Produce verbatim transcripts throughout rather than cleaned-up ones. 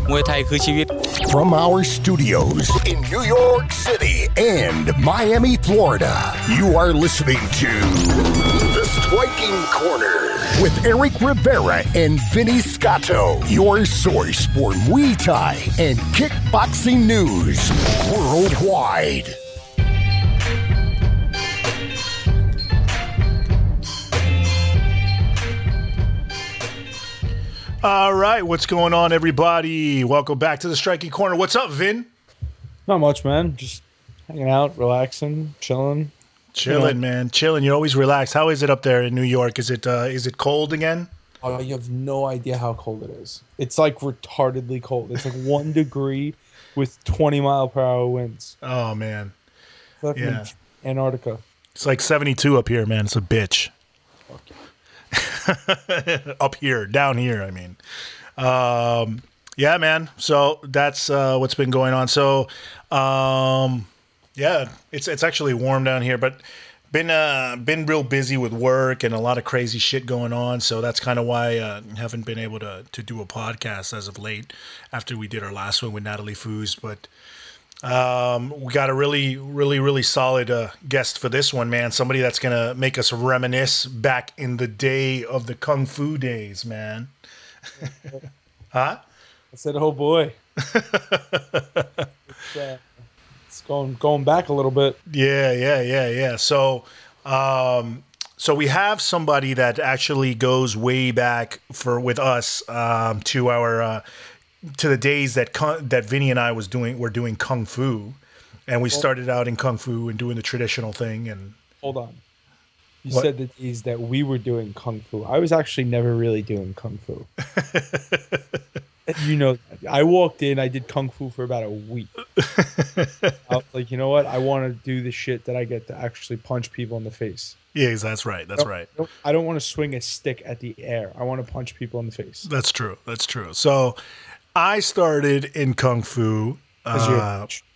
มวยไทยคือชีวิต From our studios in New York City and Miami, Florida, you are listening to The Striking Corner with Eric Rivera and Vinny Scotto, your source for Muay Thai and kickboxing news worldwide. All right, what's going on, everybody? Welcome back to The Striking Corner. What's up, Vin? Not much, man. Just hanging out, relaxing, chilling. Chilling, You know. man. Chilling. You're always relaxed. How is it up there in New York? Is it uh, is it cold again? Oh, you have no idea how cold it is. It's like retardedly cold. It's like one degree with twenty mile per hour winds. Oh, man. Fucking Yeah. Antarctica. It's like seventy-two up here, man. It's a bitch. Up here, down here, I mean. Um, yeah, man. So that's uh, what's been going on. So, um, yeah, it's it's actually warm down here, but been uh, been real busy with work and a lot of crazy shit going on. So that's kind of why I uh, haven't been able to to do a podcast as of late after we did our last one with Natalie Foos. But um, we got a really, really, really solid uh, guest for this one, man. Somebody that's going to make us reminisce back in the day of the Kung Fu days, man. Huh? I said, oh boy. it's, uh, it's going going back a little bit. Yeah, yeah, yeah, yeah. So, um, so we have somebody that actually goes way back for with us um, to our uh, to the days that Kung- that Vinny and I was doing were doing Kung Fu, and we started out in Kung Fu and doing the traditional thing. And Hold on. You What? said that these that we were doing Kung Fu. I was actually never really doing Kung Fu. You know, I walked in, I did Kung Fu for about a week. I was like, you know what? I want to do the shit that I get to actually punch people in the face. yeah, that's right. That's right. Nope, I don't want to swing a stick at the air. I want to punch people in the face. That's true. That's true. So I started in Kung Fu. 'Cause you're a Uh, bitch.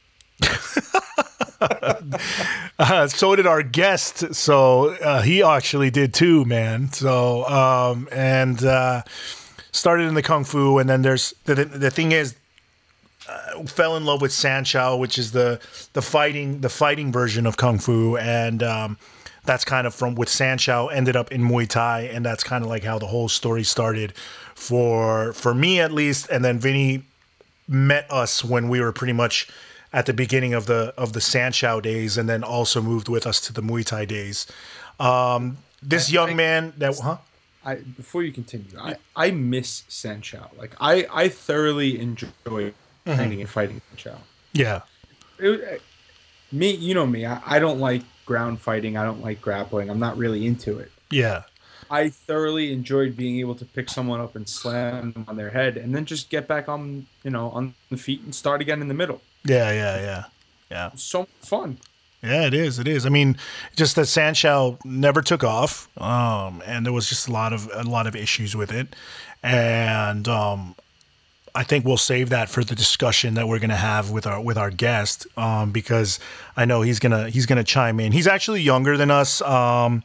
uh, so did our guest. So uh, he actually did too, man. So um, and uh, started in the Kung Fu, and then there's the the, the thing is, uh, fell in love with Sanshao, which is the the fighting the fighting version of Kung Fu, and um, that's kind of from with Sanshao ended up in Muay Thai, and that's kind of like how the whole story started for for me at least. And then Vinny met us when we were pretty much at the beginning of the of the Sanshao days, and then also moved with us to the Muay Thai days. Um, this young man that huh? I before you continue, I, I miss Sanshao. Like I, I thoroughly enjoy training and fighting Sanshao. Yeah, It, me, you know me. I, I don't like ground fighting. I don't like grappling. I'm not really into it. yeah, I thoroughly enjoyed being able to pick someone up and slam them on their head, and then just get back on, you know, on the feet and start again in the middle. yeah, yeah, yeah, yeah. So fun. Yeah, it is. It is. I mean, just that Sanshao never took off, um, and there was just a lot of a lot of issues with it, and um, I think we'll save that for the discussion that we're gonna have with our with our guest, um, because I know he's gonna he's gonna chime in. He's actually younger than us. Um,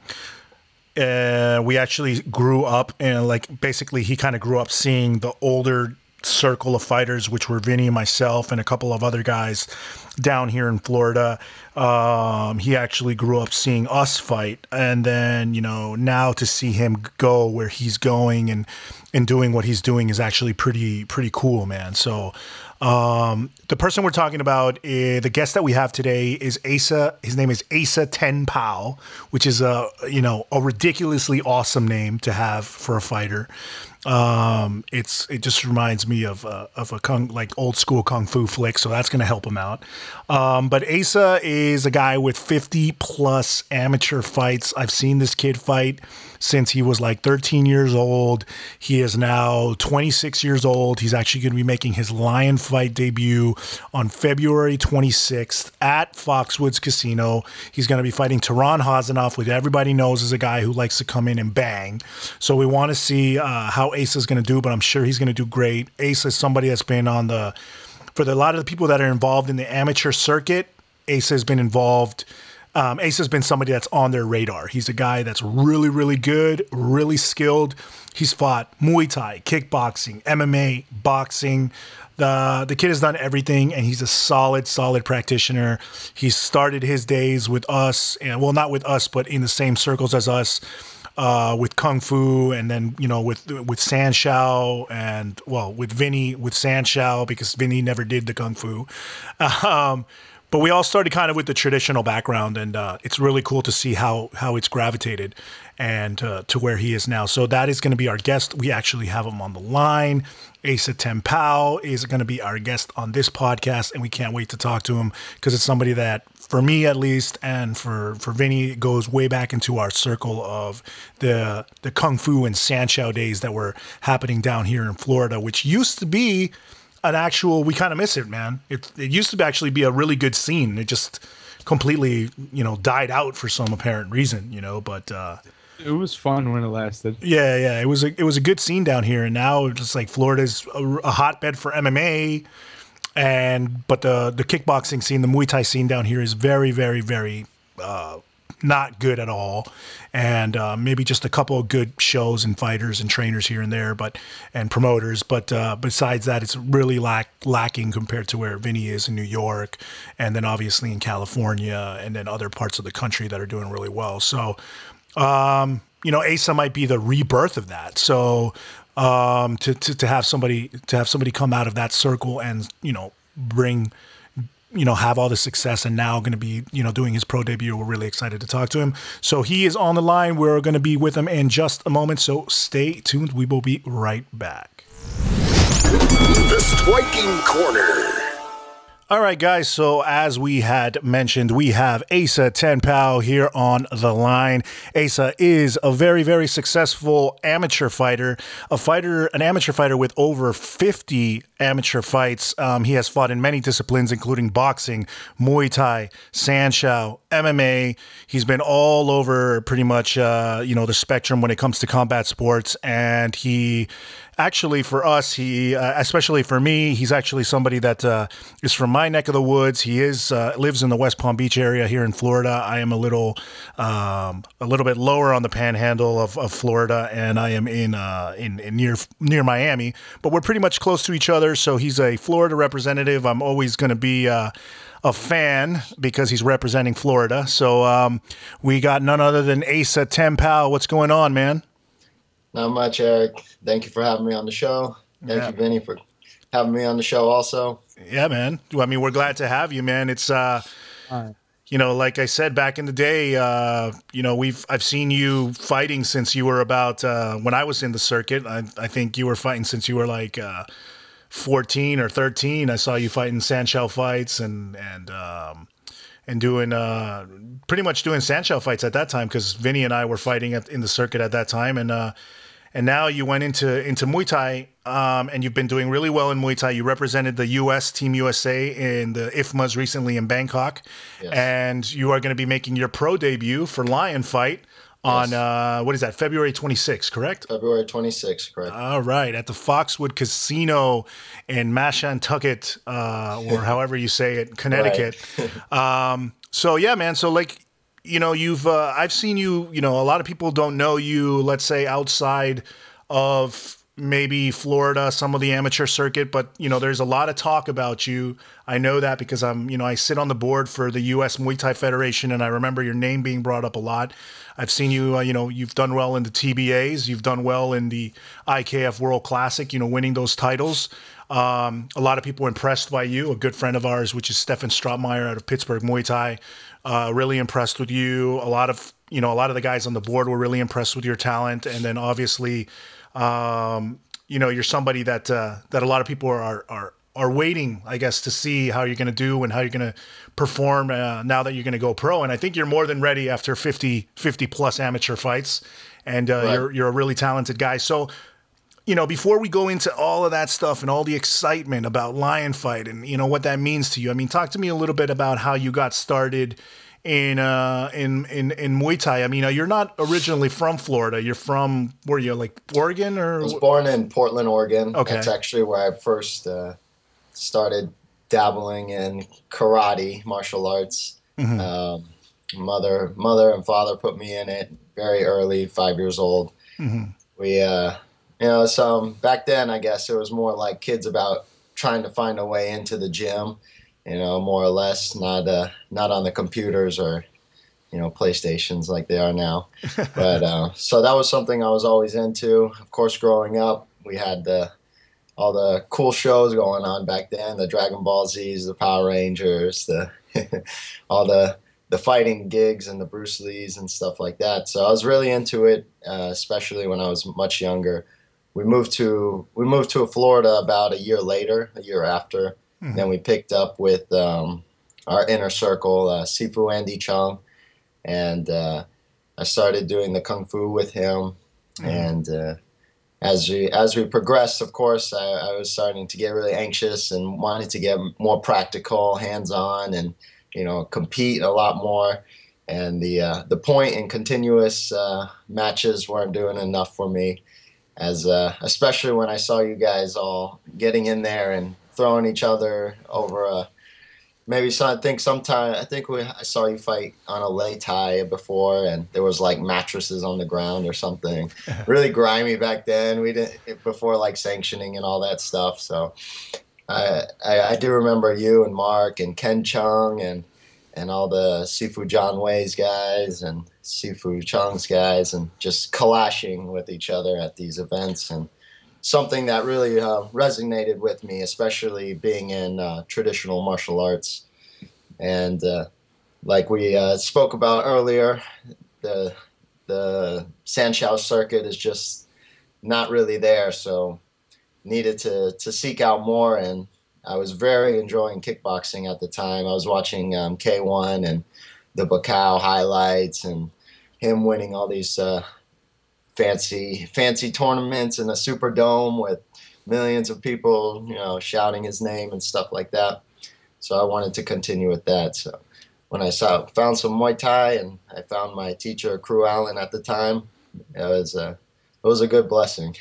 uh, we actually grew up, and like basically, he kind of grew up seeing the older circle of fighters, which were Vinny and myself and a couple of other guys down here in Florida. Um, he actually grew up seeing us fight, and then you know now to see him go where he's going and and doing what he's doing is actually pretty pretty cool, man. So um, the person we're talking about, uh, the guest that we have today is Asa. His name is Asa Ten Pao, which is a you know a ridiculously awesome name to have for a fighter. Um, it's it just reminds me of uh, of a kung like old school kung fu flick, so that's gonna help him out. Um, but Asa is a guy with fifty plus amateur fights. I've seen this kid fight since he was like thirteen years old. He is now twenty-six years old. He's actually going to be making his Lion Fight debut on February twenty-sixth at Foxwoods Casino. He's going to be fighting Tehran Hazanov, which everybody knows is a guy who likes to come in and bang. So we want to see uh, how Asa is going to do, but I'm sure he's going to do great. Asa is somebody that's been on the, for the, a lot of the people that are involved in the amateur circuit, Asa has been involved um, Asa's been somebody that's on their radar. He's a guy that's really, really good, really skilled. He's fought Muay Thai, kickboxing, M M A, boxing. The the kid has done everything, and he's a solid, solid practitioner. He started his days with us, and well, not with us, but in the same circles as us, uh, with Kung Fu, and then, you know, with with Sanshao, and, well, with Vinny, with Sanshao, because Vinny never did the Kung Fu. Um, but we all started kind of with the traditional background, and uh, it's really cool to see how how it's gravitated and uh, to where he is now. So that is going to be our guest. We actually have him on the line. Asa Ten Pao is going to be our guest on this podcast, and we can't wait to talk to him because it's somebody that, for me at least, and for, for Vinny, goes way back into our circle of the the Kung Fu and Sanshao days that were happening down here in Florida, which used to be an actual, we kind of miss it, man. It, it used to actually be a really good scene. It just completely, you know, died out for some apparent reason, you know, but... Uh, It was fun when it lasted. Yeah, yeah, it was a it was a good scene down here, and now it's just like Florida's a, a hotbed for M M A, and but the the kickboxing scene, the Muay Thai scene down here is very, very, very uh, not good at all, and uh, maybe just a couple of good shows and fighters and trainers here and there, but and promoters, but uh, besides that, it's really lack lacking compared to where Vinny is in New York, and then obviously in California, and then other parts of the country that are doing really well. So. Um, you know, Asa might be the rebirth of that. So, um, to, to, to have somebody, to have somebody come out of that circle and, you know, bring, you know, have all the success and now going to be, you know, doing his pro debut. We're really excited to talk to him. So he is on the line. We're going to be with him in just a moment. So stay tuned. We will be right back. The Striking Corner. All right, guys, so as we had mentioned, we have Asa Ten Pao here on the line. Asa is a very, very successful amateur fighter, a fighter, an amateur fighter with over fifty amateur fights. Um, he has fought in many disciplines, including boxing, Muay Thai, Sanshao, M M A. He's been all over pretty much, uh, you know, the spectrum when it comes to combat sports, and he... Actually, for us, he, uh, especially for me, he's actually somebody that uh, is from my neck of the woods. He is uh, lives in the West Palm Beach area here in Florida. I am a little, um, a little bit lower on the panhandle of, of Florida, and I am in, uh, in in near near Miami. But we're pretty much close to each other. So he's a Florida representative. I'm always going to be. Uh, a fan because he's representing Florida. So um, we got none other than Asa Ten Pao. What's going on, man? Not much, Eric. Thank you for having me on the show. Thank yeah. you, Vinny, for having me on the show also. Yeah, man. I mean, we're glad to have you, man. It's, uh, Right. you know, like I said back in the day, uh, you know, we've I've seen you fighting since you were about, uh, when I was in the circuit. I, I think you were fighting since you were like uh, fourteen or thirteen. I saw you fighting Sanshao fights and, and, um, and doing uh, pretty much doing Sanshao fights at that time because Vinny and I were fighting at, in the circuit at that time. And, uh, And now you went into into Muay Thai, um, and you've been doing really well in Muay Thai. You represented the U S Team U S A in the I F M As recently in Bangkok, Yes. and you are going to be making your pro debut for Lion Fight on Yes. uh, what is that? February twenty-sixth, correct? February twenty-sixth, correct. All right, at the Foxwood Casino in Mashantucket, uh, or however you say it, Connecticut. um, so yeah, man. So like. You know, you've uh, I've seen you, you know, a lot of people don't know you, let's say, outside of maybe Florida, some of the amateur circuit, but, you know, there's a lot of talk about you. I know that because I'm, you know, I sit on the board for the U S Muay Thai Federation, and I remember your name being brought up a lot. I've seen you, uh, you know, you've done well in the T B As, you've done well in the I K F World Classic, you know, winning those titles. Um, a lot of people were impressed by you. A good friend of ours, which is Stefan Strautmeyer out of Pittsburgh Muay Thai, uh, really impressed with you. A lot of, you know, a lot of the guys on the board were really impressed with your talent. And then obviously, um, you know, you're somebody that, uh, that a lot of people are, are, are waiting, I guess, to see how you're going to do and how you're going to perform uh, now that you're going to go pro. And I think you're more than ready after fifty, fifty plus amateur fights. And uh, Right. you're, you're a really talented guy. So, you know, before we go into all of that stuff and all the excitement about Lion Fight and, you know, what that means to you, I mean, talk to me a little bit about how you got started in uh, in, in in Muay Thai. I mean, uh, you're not originally from Florida. You're from, where you, like, Oregon? Or I was born in Portland, Oregon. Okay. That's actually where I first uh, started dabbling in karate, martial arts. Mhm. Um, Mother, mother and father put me in it very early, five years old. Mm-hmm. We, uh, you know, some back then, I guess it was more like kids about trying to find a way into the gym, you know, more or less, not, uh, not on the computers or, you know, PlayStations like they are now. But, uh, so that was something I was always into. Of course, growing up, we had the, all the cool shows going on back then, the Dragon Ball Z's, the Power Rangers, the, all the, the fighting gigs and the Bruce Lees and stuff like that. So I was really into it, uh, especially when I was much younger. We moved to we moved to Florida about a year later, a year after. Mm-hmm. Then we picked up with um, our inner circle, uh, Sifu Andy Chung, and uh, I started doing the kung fu with him. Mm-hmm. And uh, as we as we progressed, of course, I, I was starting to get really anxious and wanted to get more practical, hands-on, and you know, compete a lot more, and the uh, the point and continuous uh, matches weren't doing enough for me, as uh, especially when I saw you guys all getting in there and throwing each other over a maybe some, I think sometime I think we I saw you fight on a lei tai before, and there was like mattresses on the ground or something, really grimy back then. We didn't before like sanctioning and all that stuff, so. I, I I do remember you and Mark and Ken Chung and and all the Sifu John Wei's guys and Sifu Chung's guys, and just clashing with each other at these events, and something that really uh, resonated with me, especially being in uh, traditional martial arts. And uh, like we uh, spoke about earlier, the the Sanshou circuit is just not really there, so needed to to seek out more. And I was very enjoying kickboxing at the time. I was watching um, K one and the Bacau highlights and him winning all these uh, fancy fancy tournaments in a Superdome with millions of people, you know, shouting his name and stuff like that. So I wanted to continue with that. So when I saw found some Muay Thai and I found my teacher, Crew Allen, at the time, it was a It was a good blessing.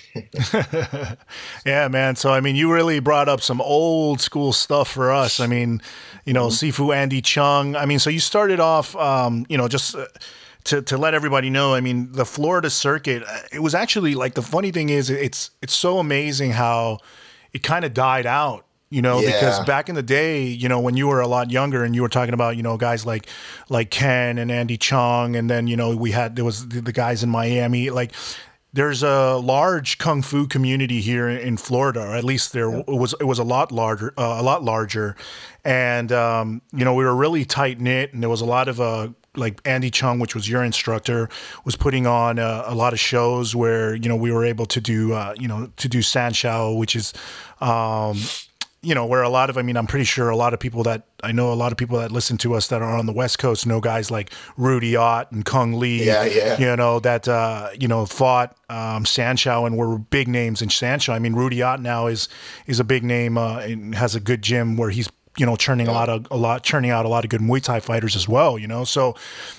Yeah, man. So, I mean, you really brought up some old school stuff for us. I mean, you know, mm-hmm. Sifu Andy Chung. I mean, so you started off, um, you know, just uh, to, to let everybody know, I mean, the Florida circuit, it was actually like, the funny thing is it's, it's so amazing how it kind of died out. You know, yeah. Because back in the day, you know, when you were a lot younger and you were talking about, you know, guys like like Ken and Andy Chung, and then, you know, we had, there was the, the guys in Miami, like, there's a large kung fu community here in Florida, or at least there yeah. was. It was a lot larger, uh, a lot larger, and um, you know, we were really tight knit, and there was a lot of uh, like Andy Chung, which was your instructor, was putting on uh, a lot of shows where, you know, we were able to do uh, you know to do Sanshou, which is. Um, You know, where a lot of, I mean, I'm pretty sure a lot of people that, I know a lot of people that listen to us that are on the West Coast know guys like Rudy Ott and Kung Lee, yeah, yeah. you know, that, uh, you know, fought um, Sanshou and were big names in Sanshou. I mean, Rudy Ott now is is a big name uh, and has a good gym where he's, you know, churning yeah. a lot of, a lot, churning out a lot of good Muay Thai fighters as well, you know, so,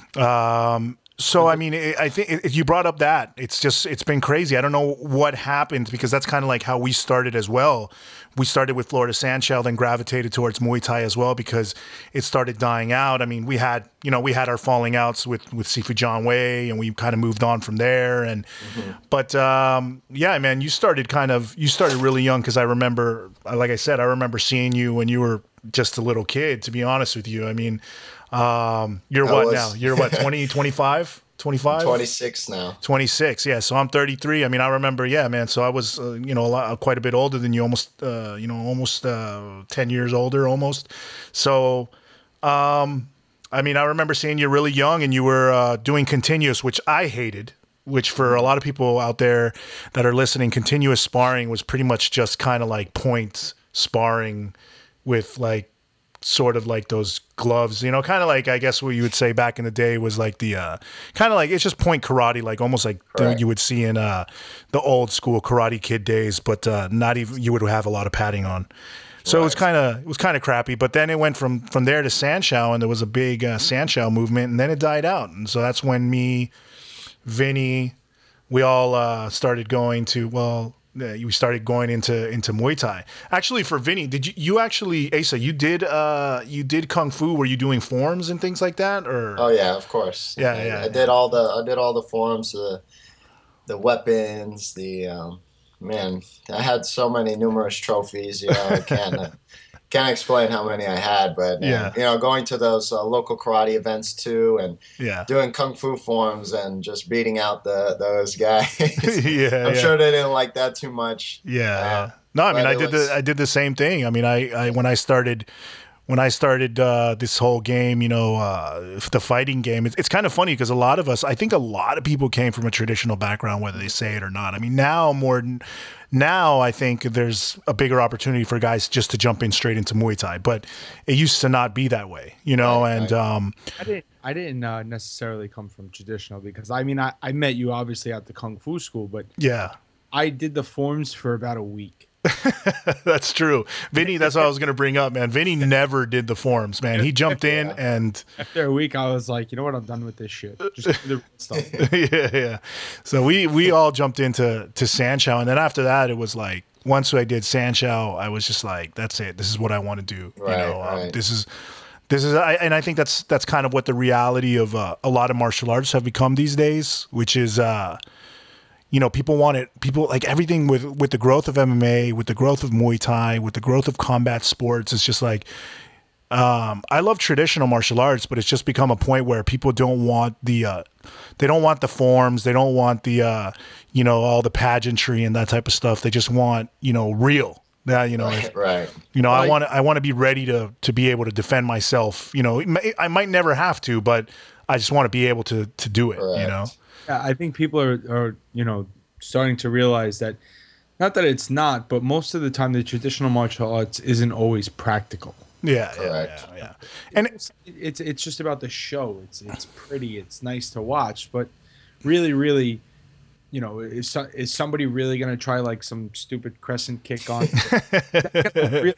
um, So, I mean, I think if you brought up that, it's just, it's been crazy. I don't know what happened, because that's kind of like how we started as well. We started with Florida Sanshou, then gravitated towards Muay Thai as well, because it started dying out. I mean, we had, you know, we had our falling outs with, with Sifu John Wei, and we kind of moved on from there. And, mm-hmm. but um, yeah, man, you started kind of, you started really young, because I remember, like I said, I remember seeing you when you were just a little kid, to be honest with you. I mean, Um, you're I what was, now? You're what, twenty, twenty-five, twenty-five? twenty-six now. twenty-six, yeah. So I'm thirty-three. I mean, I remember, yeah, man. So I was, uh, you know, a lot, quite a bit older than you, almost, uh, you know, almost uh, ten years older, almost. So, um, I mean, I remember seeing you really young, and you were uh, doing continuous, which I hated. Which for a lot of people out there that are listening, continuous sparring was pretty much just kind of like point sparring with like. Sort of like those gloves, you know, kind of like, I guess what you would say back in the day was like the, uh, kind of like, it's just point karate, like almost like dude, you would see in uh, the old school Karate Kid days, but uh, not even, you would have a lot of padding on. So right. it was kind of, it was kind of crappy, but then it went from, from there to Sanshou, and there was a big uh, Sanshou movement, and then it died out. And so that's when me, Vinny, we all uh, started going to, well, uh, you started going into into Muay Thai. Actually, for Vinny, did you you actually Asa? You did uh you did kung fu? Were you doing forms and things like that, or? Oh yeah, of course. Yeah, I, yeah. I did all the I did all the forms, the the weapons, the um, man. I had so many numerous trophies. You know, I can't uh, can't explain how many I had, but um, Yeah. you know, going to those uh, local karate events too, and Yeah. doing kung fu forms and just beating out the those guys. Yeah, I'm yeah. sure they didn't like that too much. Yeah, Uh, yeah. No, I mean, but I it did was- the I did the same thing. I mean, I, I when I started when I started uh, this whole game, you know, uh, the fighting game. It's, it's kind of funny because a lot of us, I think, a lot of people came from a traditional background, whether they say it or not. I mean, now more than now, I think there's a bigger opportunity for guys just to jump in straight into Muay Thai, but it used to not be that way, you know. Right, and right. um, I didn't. I didn't uh, necessarily come from traditional because I mean I, I met you obviously at the kung fu school, but yeah. I did the forms for about a week. That's true. Vinny, that's what I was going to bring up, man. Vinny never did the forms, man. He jumped in and After a week, I was like, you know what, I'm done with this shit. Just do the real stuff. yeah, yeah. So we we all jumped into to Sanchow, and then after that, it was like once I did Sanchow, I was just like, that's it. This is what I want to do. Right, you know, um, right. this is this is, I, and I think that's that's kind of what the reality of uh, a lot of martial arts have become these days, which is. Uh, You know, people want it. People like everything with with the growth of M M A, with the growth of Muay Thai, with the growth of combat sports. It's just like um, I love traditional martial arts, but it's just become a point where people don't want the uh, they don't want the forms, they don't want the uh, you know all the pageantry and that type of stuff. They just want you know real. Yeah, you know, if- Right. you know, I Like- want to I want to be ready to to be able to defend myself. You know, it may- I might never have to, but I just want to be able to to do it. You Correct. know. Yeah, I think people are, are, you know, starting to realize that, not that it's not, but most of the time the traditional martial arts isn't always practical. Yeah, yeah, Correct. yeah, yeah. And It's it's, it's just about the show. It's it's pretty. It's nice to watch, but really, really, you know, is so- is somebody really gonna try like some stupid crescent kick on? Really-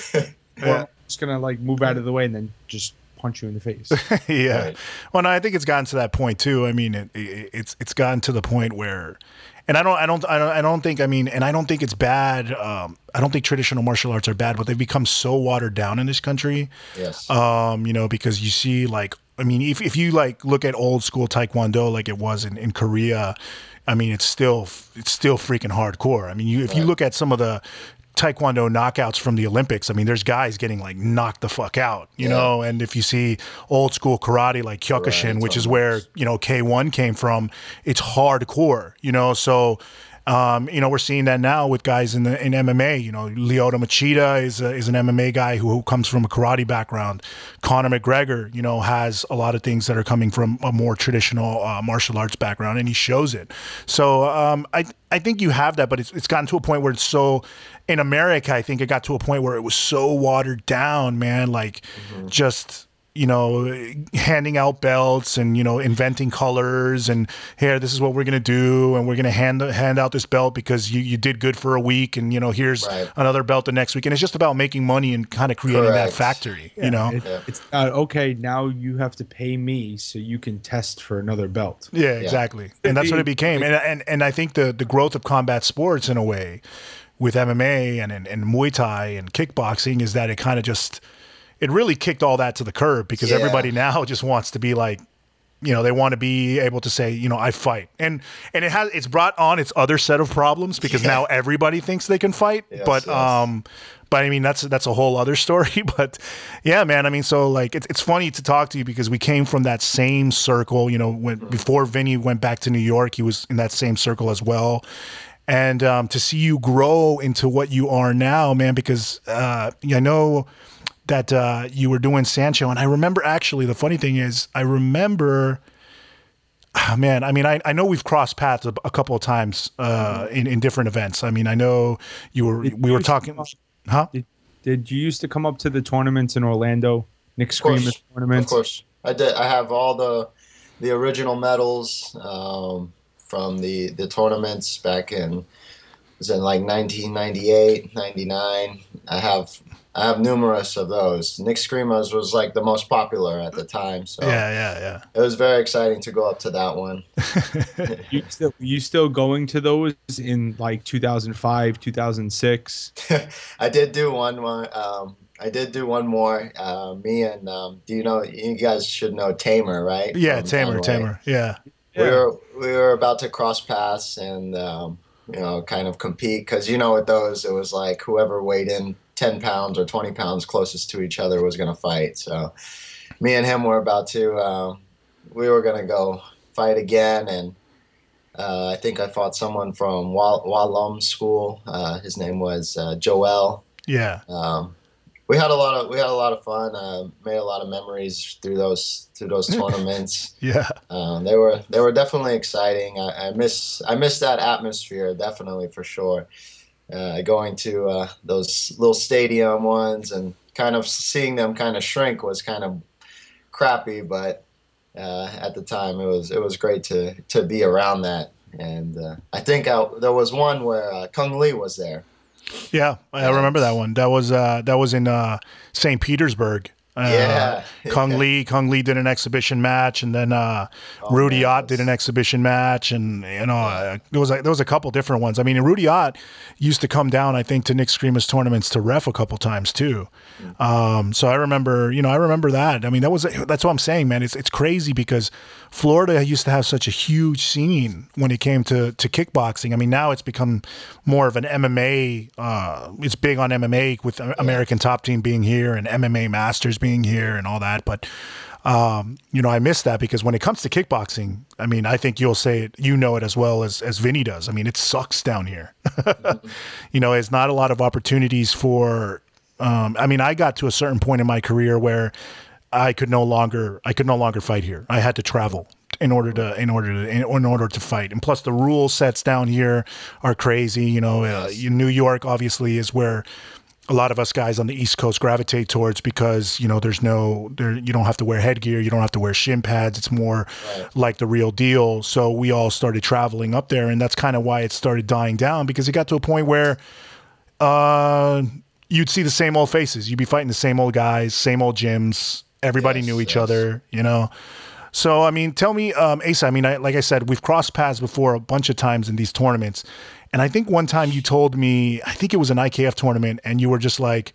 or am I just gonna like move out of the way and then just punch you in the face? yeah. Right. Well, no, I think it's gotten to that point too. I mean, it, it, it's it's gotten to the point where, and I don't, I don't, I don't, I don't think. I mean, and I don't think it's bad. Um, I don't think traditional martial arts are bad, but they've become so watered down in this country. Yes. Um, you know, because you see, like, I mean, if if you like look at old school Taekwondo, like it was in, in Korea, I mean, it's still it's still freaking hardcore. I mean, you if you look at some of the Taekwondo knockouts from the Olympics, I mean, there's guys getting like knocked the fuck out, you Yeah. know. And if you see old school karate like Kyokushin, Right, which is totally. where you know K one came from, it's hardcore, you know. So. Um, you know, we're seeing that now with guys in the in M M A. You know, Lyoto Machida is a, is an M M A guy who, who comes from a karate background. Conor McGregor, you know, has a lot of things that are coming from a more traditional uh, martial arts background, and he shows it. So um, I I think you have that, but it's it's gotten to a point where it's so. In America, I think it got to a point where it was so watered down, man. Like, just. You know, handing out belts and, you know, inventing colors and here, this is what we're going to do. And we're going to hand hand out this belt because you, you did good for a week. And, you know, here's Right. another belt the next week. And it's just about making money and kind of creating that Correct. factory, you know? It- Yeah. It's not okay. Now you have to pay me so you can test for another belt. Yeah, exactly. And that's what it became. And, and, and I think the, the growth of combat sports in a way with M M A and, and, and Muay Thai and kickboxing is that it kind of just – it really kicked all that to the curb because Yeah. everybody now just wants to be like, you know, they want to be able to say, you know, I fight. And and it has it's brought on its other set of problems because Yeah. now everybody thinks they can fight. Yes, but yes. um but I mean that's that's a whole other story. But yeah, man, I mean, so like it's it's funny to talk to you because we came from that same circle, you know, when before Vinny went back to New York, he was in that same circle as well. And um, to see you grow into what you are now, man, because uh, I know that uh, you were doing Sanchow. And I remember actually, the funny thing is, I remember, ah, man, I mean, I, I know we've crossed paths a, a couple of times uh, in, in different events. I mean, I know you were, Did we you were used to talking, come- huh? Did, did you used to come up to the tournaments in Orlando? Nick Of course. Screamer's tournaments? Of course. I did. I have all the the original medals um, from the, the tournaments back in, it was in like nineteen ninety-eight, ninety-nine. I have I have numerous of those. Nick Screamos was like the most popular at the time, so yeah, yeah, yeah. It was very exciting to go up to that one. you still you still going to those in like two thousand five, two thousand six? I did do one more. Um, I did do one more. Uh, me and um, do you know? You guys should know Tamer, right? Yeah, From Tamer, Tamer. Yeah. We were we were about to cross paths and um, you know kind of compete because you know with those it was like whoever weighed in ten pounds or twenty pounds closest to each other was going to fight. So me and him were about to. Uh, we were going to go fight again, and uh, I think I fought someone from Wal- Walum School. Uh, his name was uh, Joel. Yeah. Um, we had a lot of we had a lot of fun. Uh, made a lot of memories through those through those tournaments. Yeah. Um, they were they were definitely exciting. I, I miss I miss that atmosphere definitely for sure. Uh, going to uh, those little stadium ones and kind of seeing them kind of shrink was kind of crappy, but uh, at the time it was it was great to to be around that. And uh, I think I, there was one where uh, Kung Lee was there. Yeah, I remember that one. That was uh, that was in uh, Saint Petersburg. Uh, yeah, Kung yeah. Lee, Kung Lee did an exhibition match, and then uh, Oh, Rudy man, Ott did an exhibition match, and you know uh, there was like there was a couple different ones. I mean, Rudy Ott used to come down, I think, to Nick Screamos tournaments to ref a couple times too. Um, so I remember, you know, I remember that. I mean, that was that's what I'm saying, man. It's it's crazy because Florida used to have such a huge scene when it came to to kickboxing. I mean, now it's become more of an M M A. Uh, it's big on M M A with American Top Team being here and M M A Masters being here and all that, but um, you know, I miss that because when it comes to kickboxing, I mean, I think you'll say it, you know it as well as as Vinny does. I mean, it sucks down here. Mm-hmm. You know, it's not a lot of opportunities for. Um, I mean, I got to a certain point in my career where I could no longer, I could no longer fight here. I had to travel in order to, in order to, in, in order to fight. And plus, the rule sets down here are crazy. You know, uh, New York obviously is where a lot of us guys on the East Coast gravitate towards because, you know, there's no, there, you don't have to wear headgear. You don't have to wear shin pads. It's more right. like the real deal. So we all started traveling up there, and that's kind of why it started dying down because it got to a point where uh, you'd see the same old faces. You'd be fighting the same old guys, same old gyms. Everybody yes, knew each yes. other, you know? So, I mean, tell me, um, Asa, I mean, I, like I said, we've crossed paths before a bunch of times in these tournaments. And I think one time you told me, I think it was an I K F tournament, and you were just like,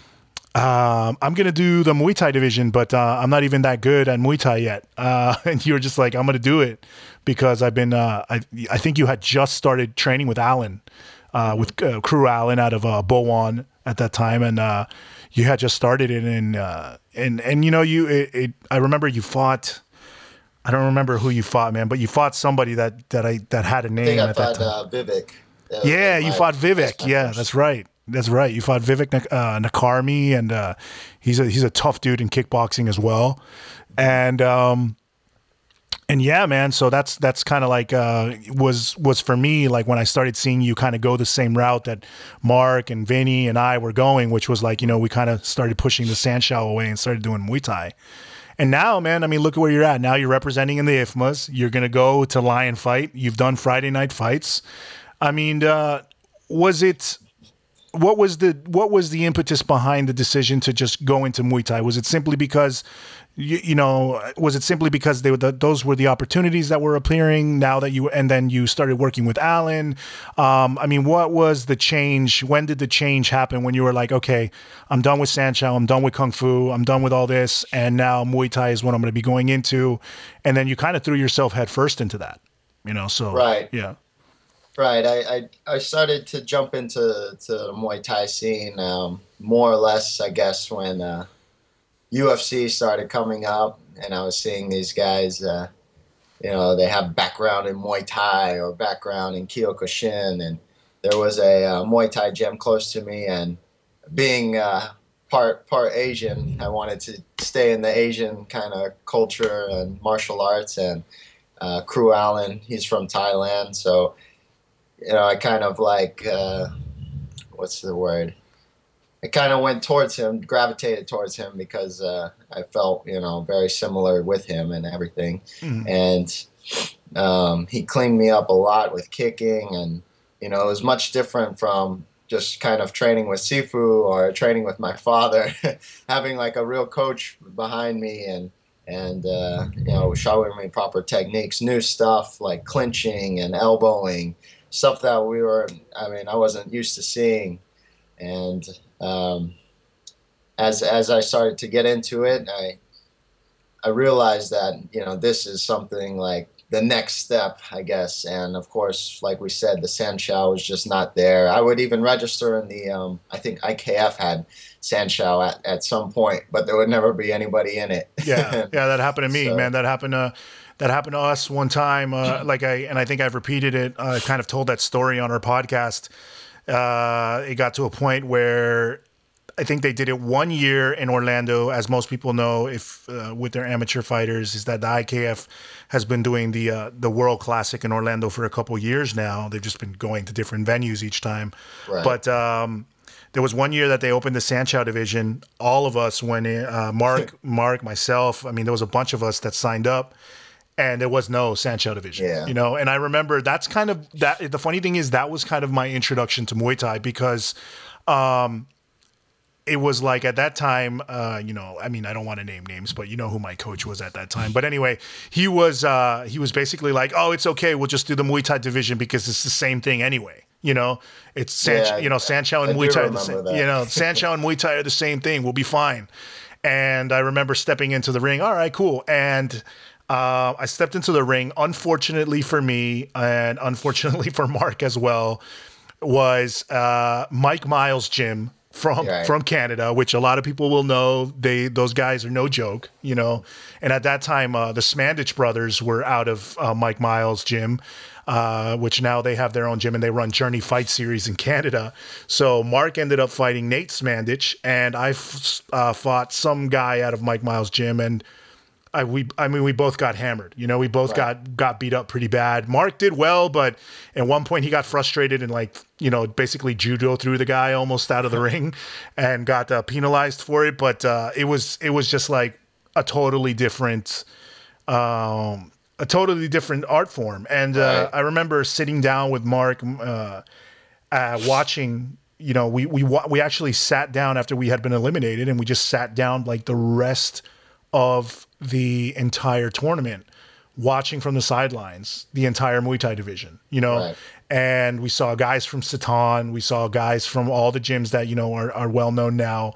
um, I'm going to do the Muay Thai division, but uh, I'm not even that good at Muay Thai yet. Uh, and you were just like, I'm going to do it because I've been, uh, I, I think you had just started training with Alan, uh, with uh, Crew Alan out of uh, Bowan at that time. And uh, you had just started it. And, uh, and, and you know, you, it, it, I remember you fought, I don't remember who you fought, man, but you fought somebody that, that I that had a name I think I at fought, that time. Uh, Vivek. Yeah, you fought Vivek. Yeah, first. that's right. That's right. You fought Vivek uh, Nakarmi, and uh, he's a he's a tough dude in kickboxing as well. And um, and yeah, man. So that's that's kind of like uh, was was for me like when I started seeing you kind of go the same route that Mark and Vinny and I were going, which was like, you know, we kind of started pushing the Sanshao away and started doing Muay Thai. And now, man, I mean, look at where you're at. Now you're representing in the I F M As. You're going to go to Lion Fight. You've done Friday night fights. I mean, uh, was it, what was the, what was the impetus behind the decision to just go into Muay Thai? Was it simply because, you, you know, was it simply because they were the, those were the opportunities that were appearing now that you, and then you started working with Alan? Um, I mean, what was the change? When did the change happen when you were like, okay, I'm done with Sanshao, I'm done with Kung Fu, I'm done with all this, and now Muay Thai is what I'm going to be going into? And then you kind of threw yourself head first into that, you know, so. Right. Yeah. Right. I, I, I started to jump into to the Muay Thai scene um, more or less, I guess, when uh, U F C started coming up, and I was seeing these guys, uh, you know, they have background in Muay Thai or background in Kyokushin, and there was a uh, Muay Thai gym close to me, and being uh, part part Asian, I wanted to stay in the Asian kind of culture and martial arts, and uh, Crew Alan, he's from Thailand, so you know, I kind of like, uh, what's the word? I kind of went towards him, gravitated towards him because uh, I felt, you know, very similar with him and everything. Mm-hmm. And um, he cleaned me up a lot with kicking, and, you know, it was much different from just kind of training with Sifu or training with my father, having like a real coach behind me and and uh, you know, showing me proper techniques, new stuff like clinching and elbowing, stuff that we were, I mean, I wasn't used to seeing. And um, as as I started to get into it, I I realized that, you know, this is something like the next step, I guess. And of course, like we said, the Sanshou was just not there. I would even register in the, um, I think I K F had Sanshou at, at some point, but there would never be anybody in it. Yeah, yeah, that happened to me, So- man. That happened to that happened to us one time. Uh, like I and I think I've repeated it. I uh, kind of told that story on our podcast. Uh, it got to a point where I think they did it one year in Orlando, as most people know, if uh, with their amateur fighters, is that the I K F has been doing the uh, the World Classic in Orlando for a couple years now. They've just been going to different venues each time. Right. But um, there was one year that they opened the Sanshou division. All of us went in, uh, Mark, Mark, myself. I mean, there was a bunch of us that signed up. And there was no Sanshou division, Yeah. you know. And I remember that's kind of that. The funny thing is that was kind of my introduction to Muay Thai because um, it was like at that time, uh, you know. I mean, I don't want to name names, but you know who my coach was at that time. But anyway, he was uh, he was basically like, "Oh, it's okay. We'll just do the Muay Thai division because it's the same thing anyway." You know, it's San, Yeah, you know, Sanshou and I Muay do Thai are the same. remember that. You know, Sanshou and Muay Thai are the same thing. We'll be fine. And I remember stepping into the ring. All right, cool. And Uh, I stepped into the ring. Unfortunately for me, and unfortunately for Mark as well, was uh, Mike Miles' gym from Right. from Canada, which a lot of people will know. They those guys are no joke, you know. And at that time, uh, the Smandich brothers were out of uh, Mike Miles' gym, uh, which now they have their own gym and they run Journey Fight Series in Canada. So Mark ended up fighting Nate Smandich, and I f- uh, fought some guy out of Mike Miles' gym, and I we I mean we both got hammered. You know, we both Right. got got beat up pretty bad. Mark did well, but at one point he got frustrated and like, you know, basically judo threw the guy almost out of the ring and got uh, penalized for it. But uh, it was it was just like a totally different um, a totally different art form. And uh, Right. I remember sitting down with Mark uh, uh, watching. You know, we we wa- we actually sat down after we had been eliminated, and we just sat down like the rest of the entire tournament, watching from the sidelines the entire Muay Thai division, you know. Right. And we saw guys from Satan, we saw guys from all the gyms that, you know, are, are well known now.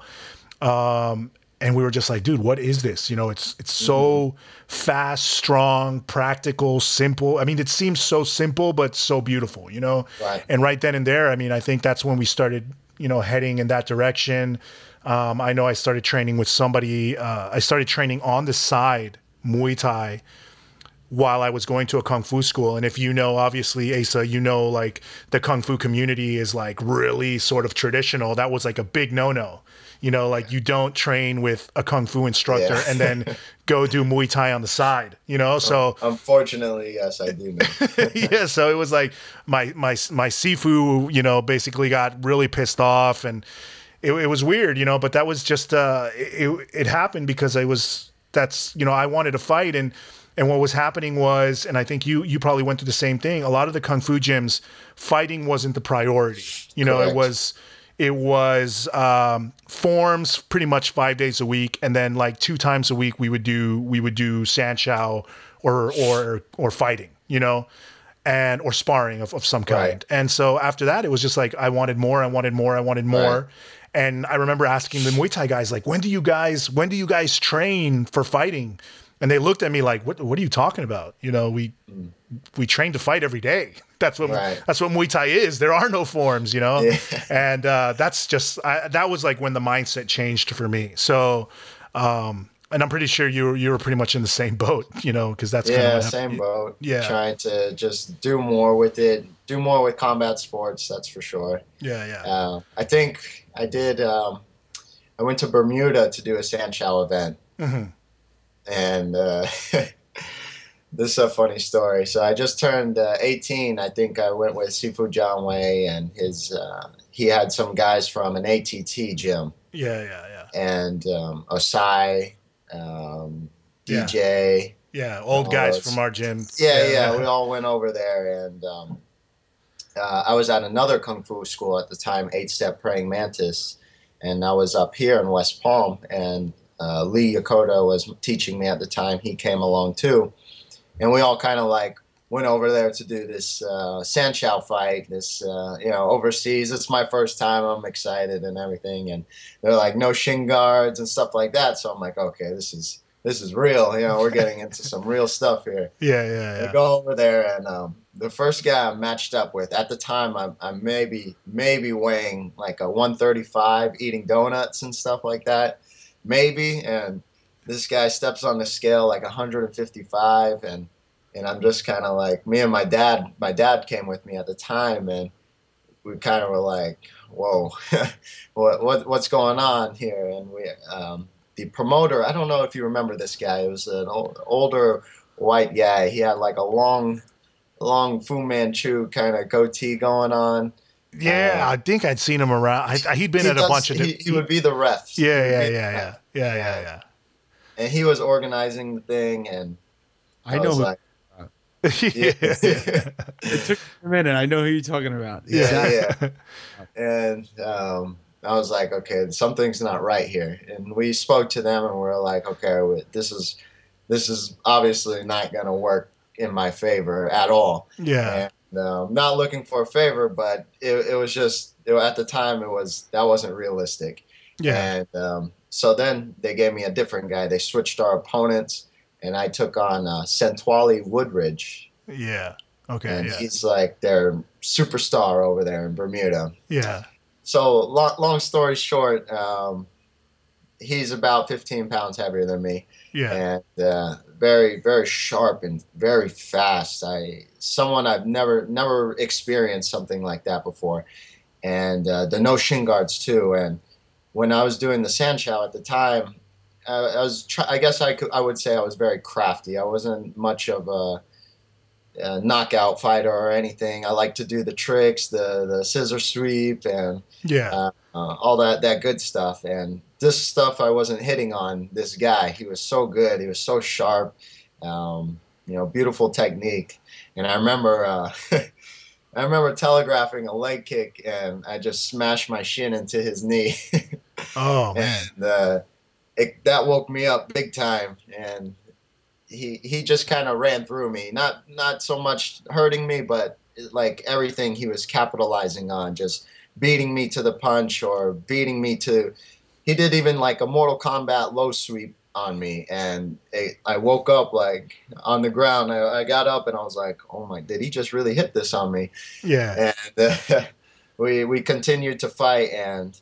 Um, and we were just like, dude, what is this? You know, it's it's so Mm-hmm. fast, strong, practical, simple. I mean, it seems so simple, but so beautiful, you know? Right. And right then and there, I mean, I think that's when we started, you know, heading in that direction. Um, I know I started training with somebody. Uh, I started training on the side Muay Thai while I was going to a Kung Fu school. And if you know, obviously, Asa, you know, like the Kung Fu community is like really sort of traditional. That was like a big no-no. You know, like you don't train with a Kung Fu instructor Yeah. and then go do Muay Thai on the side, you know? So Unfortunately, yes, I do know. yeah, so it was like my my my Sifu, you know, basically got really pissed off, and it, it was weird, you know. But that was just uh, it. It happened because I was that's you know I wanted to fight, and and what was happening was, and I think you you probably went through the same thing. A lot of the Kung Fu gyms, fighting wasn't the priority. You know, Correct. it was. It was um, forms pretty much five days a week, and then like two times a week we would do we would do Sanshou or or or fighting, you know, and or sparring of, of some kind. Right. And so after that, it was just like I wanted more, I wanted more, I wanted more. Right. And I remember asking the Muay Thai guys, like, when do you guys when do you guys train for fighting? And they looked at me like, what what are you talking about? You know, we we train to fight every day. That's what Right. that's what Muay Thai is. There are no forms, you know. Yeah. And uh, that's just I, that was like when the mindset changed for me. So, um, and I'm pretty sure you were you were pretty much in the same boat, you know, because that's kind Yeah, of same boat. Yeah. Trying to just do more with it, do more with combat sports, that's for sure. Yeah, yeah. Uh, I think I did, um, I went to Bermuda to do a Sanshou event. Mhm. And uh, this is a funny story. So I just turned uh, eighteen. I think I went with Sifu John Wei, and his, uh, he had some guys from an A T T gym. Yeah, yeah, yeah. And um, Osai, um, Yeah. D J. Yeah, old Oh, guys it's- from our gym. Yeah, yeah, we all went over there, and um, uh, I was at another kung fu school at the time, Eight Step Praying Mantis, and I was up here in West Palm, and uh, Lee Yokota was teaching me at the time. He came along too, and we all kind of like went over there to do this uh, Sanshou fight, this, uh, you know, overseas. It's my first time. I'm excited and everything. And they're like, no shin guards and stuff like that. So I'm like, okay, this is this is real. You know, we're getting into some real stuff here. Yeah, yeah, yeah. We go over there, and um, the first guy I matched up with, at the time, I'm, I'm maybe, maybe weighing like a one thirty-five, eating donuts and stuff like that. Maybe. And this guy steps on the scale like one fifty-five, and And I'm just kind of like, me and my dad, my dad came with me at the time, and we kind of were like, whoa, what, what what's going on here? And we, um, the promoter, I don't know if you remember this guy. It was an old, older white guy. He had like a long, long Fu Manchu kind of goatee going on. Yeah, uh, I think I'd seen him around. I, he'd been he at does, a bunch of. He, he would be the ref. Yeah, yeah, yeah, yeah, yeah, yeah, yeah. And he was organizing the thing, and I, I know. was Who- like, yeah. It took a minute. I know who you're talking about. Yeah, yeah. And um, I was like, okay, something's not right here. And we spoke to them, and we were like, okay, this is this is obviously not going to work in my favor at all. Yeah. And um, not looking for a favor, but it, it was just it, at the time it was that wasn't realistic. Yeah. And um, so then they gave me a different guy. They switched our opponents. And I took on uh, Santwali Woodridge. Yeah. Okay. And yeah. he's like their superstar over there in Bermuda. Yeah. So long, long story short, um, he's about fifteen pounds heavier than me. Yeah. And uh, very, very sharp and very fast. I someone I've never, never experienced something like that before. And uh, the no shin guards too. And when I was doing the Sanshou at the time, I was, I guess I could, I would say I was very crafty. I wasn't much of a, a knockout fighter or anything. I like to do the tricks, the, the scissor sweep, and Yeah. uh, uh, all that, that good stuff. And this stuff I wasn't hitting on this guy. He was so good. He was so sharp, um, you know, beautiful technique. And I remember, uh, I remember telegraphing a leg kick, and I just smashed my shin into his knee. Oh man. And, uh, It, that woke me up big time, and he he just kind of ran through me. Not not so much hurting me, but like everything he was capitalizing on, just beating me to the punch or beating me to. He did even like a Mortal Kombat low sweep on me, and it, I woke up like on the ground. I, I got up and I was like, "Oh my! Did he just really hit this on me?" Yeah. And uh, we we continued to fight, and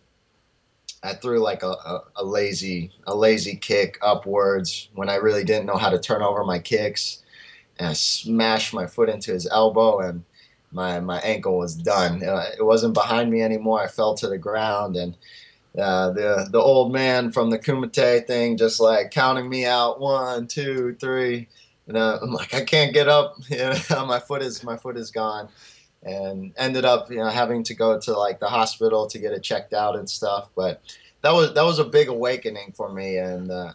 I threw like a, a, a lazy a lazy kick upwards when I really didn't know how to turn over my kicks, and I smashed my foot into his elbow, and my my ankle was done. It wasn't behind me anymore. I fell to the ground, and uh, the the old man from the Kumite thing just like counting me out, one, two, three, and uh, I'm like, I can't get up. You know, my foot is my foot is gone. And ended up, you know, having to go to like the hospital to get it checked out and stuff. But that was that was a big awakening for me, and uh,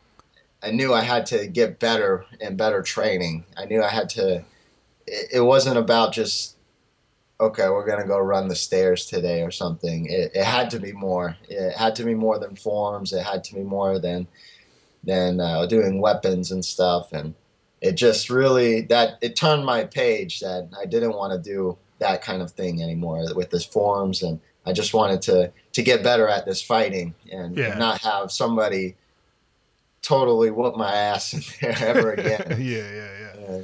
I knew I had to get better and better training. I knew I had to. It, it wasn't about just okay, we're gonna go run the stairs today or something. It, it had to be more. It had to be more than forms. It had to be more than than uh, doing weapons and stuff. And it just really that it turned my page that I didn't want to do that kind of thing anymore with this forms, and I just wanted to to get better at this fighting and, Yeah. and not have somebody totally whoop my ass in there ever again. yeah, yeah, yeah. Uh,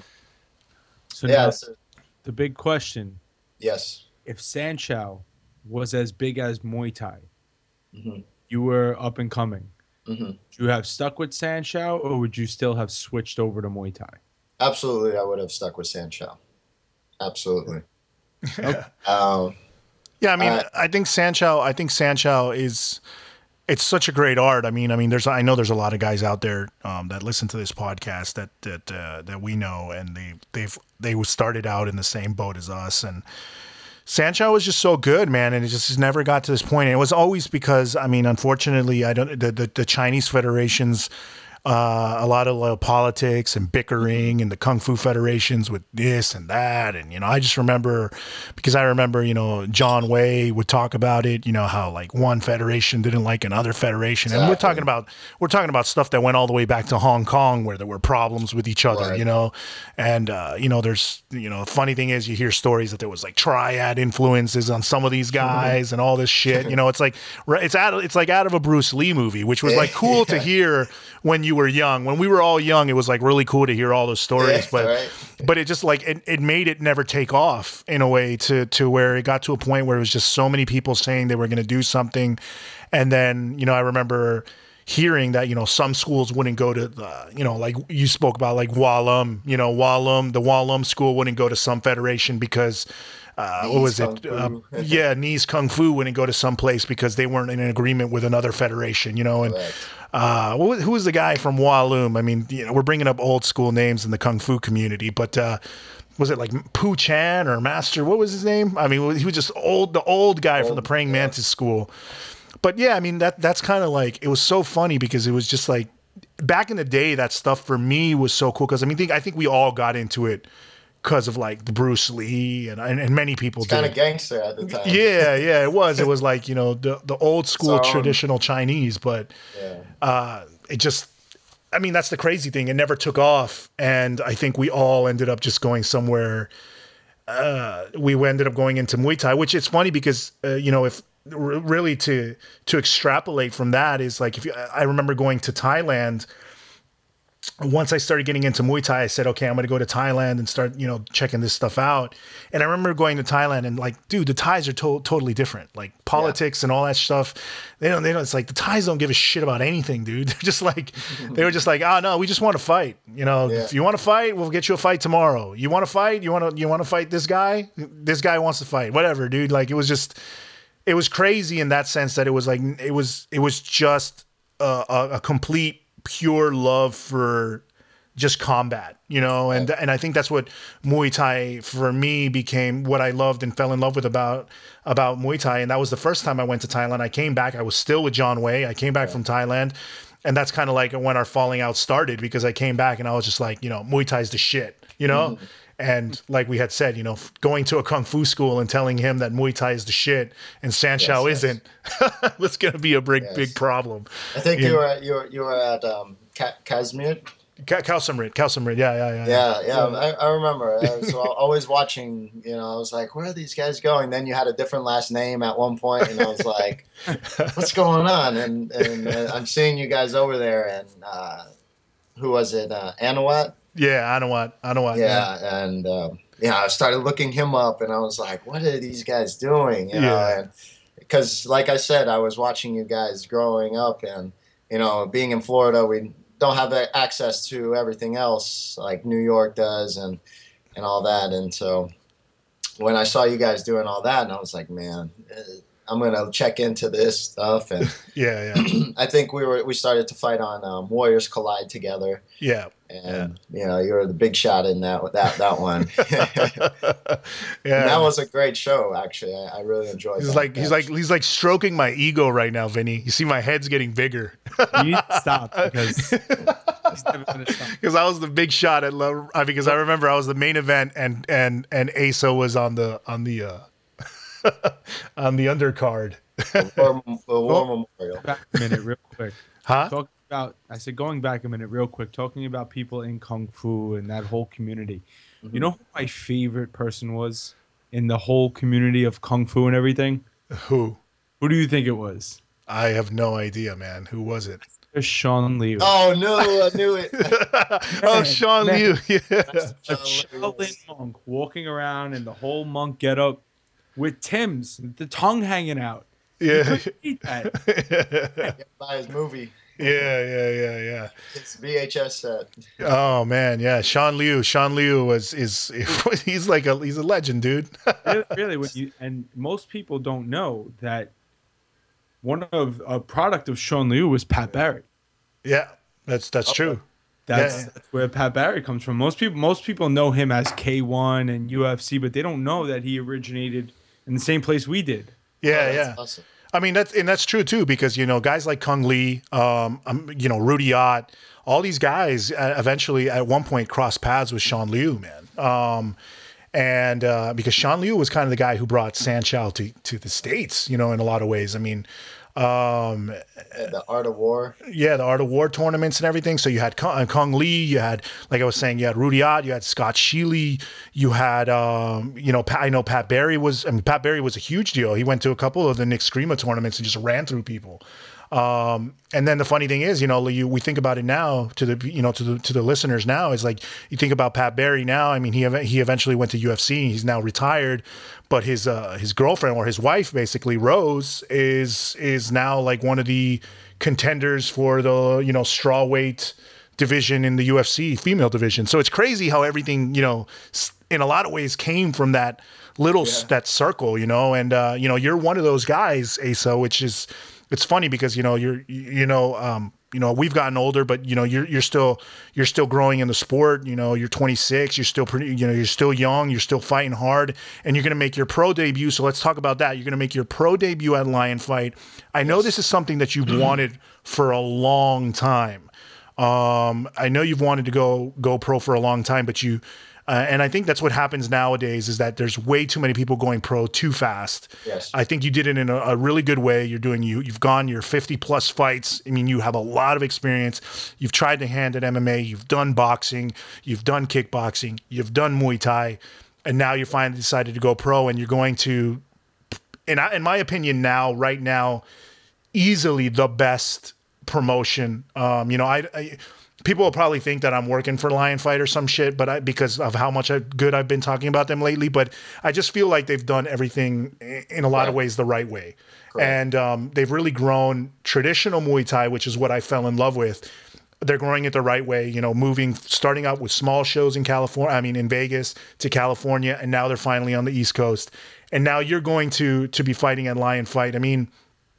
So yeah. now, So, the big question: yes. if Sanshou was as big as Muay Thai, hmm you were up and coming, hmm would you have stuck with Sanshou, or would you still have switched over to Muay Thai? Absolutely, I would have stuck with Sanshou. Absolutely. um, Yeah, I mean, Uh, I think Sanshou. I think Sanshou is. It's such a great art. I mean, I mean, there's. I know there's a lot of guys out there um, that listen to this podcast that that uh, that we know, and they they've they started out in the same boat as us. And Sanshou was just so good, man, and it just never got to this point. And it was always because, I mean, unfortunately, I don't. The the, the Chinese federations uh, a lot of uh, politics and bickering and the Kung Fu federations with this and that. And, you know, I just remember, because I remember, you know, John Way would talk about it, you know, how like one federation didn't like another federation. Exactly. And we're talking about, we're talking about stuff that went all the way back to Hong Kong where there were problems with each other, right. you know, and, uh, you know, there's, you know, the funny thing is you hear stories that there was like triad influences on some of these guys and all this shit, you know, it's like, it's out, it's like out of a Bruce Lee movie, which was like cool yeah. to hear when you were young. When we were all young, it was like really cool to hear all those stories, yeah, but, right. but it just like, it, it made it never take off in a way to, to where it got to a point where it was just so many people saying they were going to do something. And then, you know, I remember hearing that, you know, some schools wouldn't go to, the, you know, like you spoke about like Wallum, you know, Wallum, the Wallum school wouldn't go to some federation because Uh, what was it? Uh, yeah, Knees Kung Fu wouldn't go to some place because they weren't in an agreement with another federation, you know. And uh, who, who was the guy from Wallum? I mean, you know, we're bringing up old school names in the Kung Fu community, but uh, was it like Pooh Chan or Master? What was his name? I mean, he was just old, the old guy old, from the Praying yeah. Mantis school. But yeah, I mean, that that's kind of like, it was so funny because it was just like, back in the day, that stuff for me was so cool because I mean, think, I think we all got into it because of like the Bruce Lee and and, and many people it's did. Kind of gangster at the time. Yeah, yeah, it was. It was like, you know, the the old school so, traditional Chinese, but yeah. uh, it just, I mean, that's the crazy thing. It never took off, and I think we all ended up just going somewhere. Uh, we ended up going into Muay Thai, which is funny because uh, you know, if really to to extrapolate from that is like if you, I remember going to Thailand. Once I started getting into Muay Thai, I said, okay, I'm going to go to Thailand and start, you know, checking this stuff out. And I remember going to Thailand and like, dude, the Thais are to- totally different. Like politics yeah. and all that stuff. They don't, they don't, it's like the Thais don't give a shit about anything, dude. They're just like, they were just like, oh no, we just want to fight. You know, yeah. if you want to fight, we'll get you a fight tomorrow. You want to fight? You want to, you want to fight this guy? This guy wants to fight, whatever, dude. Like it was just, it was crazy in that sense that it was like, it was, it was just a, a, a complete pure love for just combat, you know, and and I think that's what Muay Thai for me became, what I loved and fell in love with about about Muay Thai. And that was the first time I went to Thailand. I came back, I was still with John Way. I came back yeah. from Thailand, and that's kind of like when our falling out started because I came back and I was just like, you know, Muay Thai's the shit, you know. Mm. And like we had said, you know, going to a Kung Fu school and telling him that Muay Thai is the shit and Sanshao yes, isn't, yes. was going to be a big, yes. big problem. I think you, you were at, you were, you were at um, Kazmir. Khao Samrit, Khao Samrit, yeah, yeah, yeah. Yeah, yeah, yeah. I, I remember. I was always watching, you know, I was like, where are these guys going? Then you had a different last name at one point, and I was like, what's going on? And, and uh, I'm seeing you guys over there, and uh, who was it? Uh, Anawat? Yeah, Anawat, Anawat. Yeah, yeah. and um, you know, I started looking him up, and I was like, "What are these guys doing?" You know, yeah. because like I said, I was watching you guys growing up, and you know, being in Florida, we don't have access to everything else like New York does, and and all that. And so when I saw you guys doing all that, and I was like, "Man, I'm gonna check into this stuff." And yeah, yeah. I think we were we started to fight on um, Warriors Collide together. Yeah. And yeah. you know, you were the big shot in that that that one. Yeah, and that was a great show. Actually, I, I really enjoyed. He's that like match. he's like he's like stroking my ego right now, Vinny. You see, my head's getting bigger. You need to stop because because I was the big shot at low. Because I remember I was the main event, and and and Asa was on the on the uh, on the undercard. War, War Memorial. Back a minute, real quick. Huh? Talk about. I said going back a minute, real quick. Talking about people in Kung Fu and that whole community. Mm-hmm. You know who my favorite person was in the whole community of Kung Fu and everything? Who? Who do you think it was? I have no idea, man. Who was it? Sean Liu. Oh no, I knew it. oh, Sean man. Liu. Yeah. A Shaolin monk walking around in the whole monk getup with Tim's, the tongue hanging out. Yeah. Eat that. By his movie. Yeah, yeah, yeah, yeah. It's V H S set. Oh man, yeah. Sean Liu. Sean Liu was is he's like a he's a legend, dude. really, really, when you and most people don't know that one of a product of Sean Liu was Pat Barry. Yeah, that's that's okay. true. That's, yeah. that's where Pat Barry comes from. Most people most people know him as K one and U F C, but they don't know that he originated in the same place we did. Yeah, oh, yeah. Awesome. I mean, that's, and that's true too, because, you know, guys like Kung Lee, um, um you know, Rudy Ott, all these guys uh, eventually at one point crossed paths with Sean Liu, man. Um, and uh, because Sean Liu was kind of the guy who brought Sanchow to, to the States, you know, in a lot of ways. I mean, um, the Art of War. Yeah, the Art of War tournaments and everything. So you had Kung, Kung Lee, you had, like I was saying, you had Rudy Ott, you had Scott Sheely, you had, um, you know, Pat, I know Pat Barry was, I mean, Pat Barry was a huge deal. He went to a couple of the Nick Screama tournaments and just ran through people. Um, and then the funny thing is, you know, you, we think about it now to the, you know, to the, to the listeners now is like, you think about Pat Barry now. I mean, he, he eventually went to U F C. He's now retired, but his, uh, his girlfriend or his wife, basically Rose, is, is now like one of the contenders for the, you know, strawweight division in the U F C female division. So it's crazy how everything, you know, in a lot of ways came from that little, yeah. that circle, you know, and, uh, you know, you're one of those guys, Asa, which is, it's funny because, you know, you're, you know, um, you know, we've gotten older, but, you know, you're, you're still, you're still growing in the sport. You know, you're twenty-six, you're still pretty, you know, you're still young, you're still fighting hard, and you're going to make your pro debut. So let's talk about that. You're going to make your pro debut at Lion Fight. I know this is something that you've wanted for a long time. Um, I know you've wanted to go, go pro for a long time, but you, Uh, and I think that's what happens nowadays is that there's way too many people going pro too fast. Yes. I think you did it in a, a really good way. You're doing you. You've gone your fifty plus fights. I mean, you have a lot of experience. You've tried to hand at M M A. You've done boxing. You've done kickboxing. You've done Muay Thai, and now you finally decided to go pro. And you're going to, in in my opinion, now right now, easily the best promotion. Um, you know, I. I People will probably think that I'm working for Lion Fight or some shit, but I, because of how much I, good I've been talking about them lately. But I just feel like they've done everything in a lot right. of ways the right way. Correct. And um, they've really grown traditional Muay Thai, which is what I fell in love with. They're growing it the right way, you know, moving, starting out with small shows in California, I mean, in Vegas to California, and now they're finally on the East Coast. And now you're going to to be fighting at Lion Fight. I mean,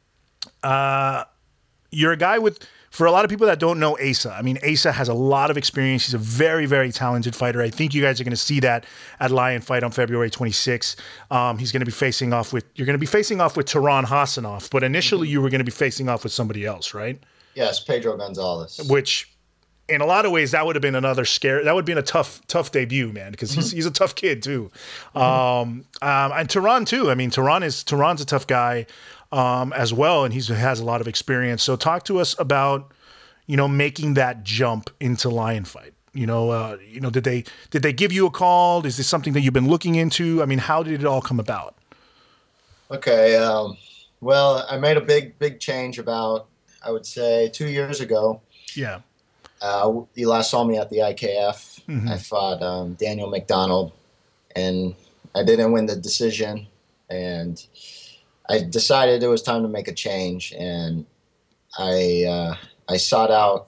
uh, you're a guy with... For a lot of people that don't know Asa, I mean, Asa has a lot of experience. He's a very, very talented fighter. I think you guys are going to see that at Lion Fight on February twenty-sixth. Um, he's going to be facing off with, you're going to be facing off with Tehran Hassanov, but initially you were going to be facing off with somebody else, right? Yes, Pedro Gonzalez. Which, in a lot of ways, that would have been another scare. That would have been a tough, tough debut, man, because he's, mm-hmm. he's a tough kid too. Mm-hmm. Um, um, and Tehran too. I mean, Tehran is Tehran's a tough guy. Um, as well, and he has a lot of experience. So talk to us about, you know, making that jump into Lion Fight. You know, uh, you know, did they did they give you a call? Is this something that you've been looking into? I mean, how did it all come about? Okay, um, well, I made a big big change about, I would say, two years ago. Yeah. Uh, you last saw me at the I K F. Mm-hmm. I fought um, Daniel McDonald, and I didn't win the decision, and I decided it was time to make a change, and I uh, I sought out.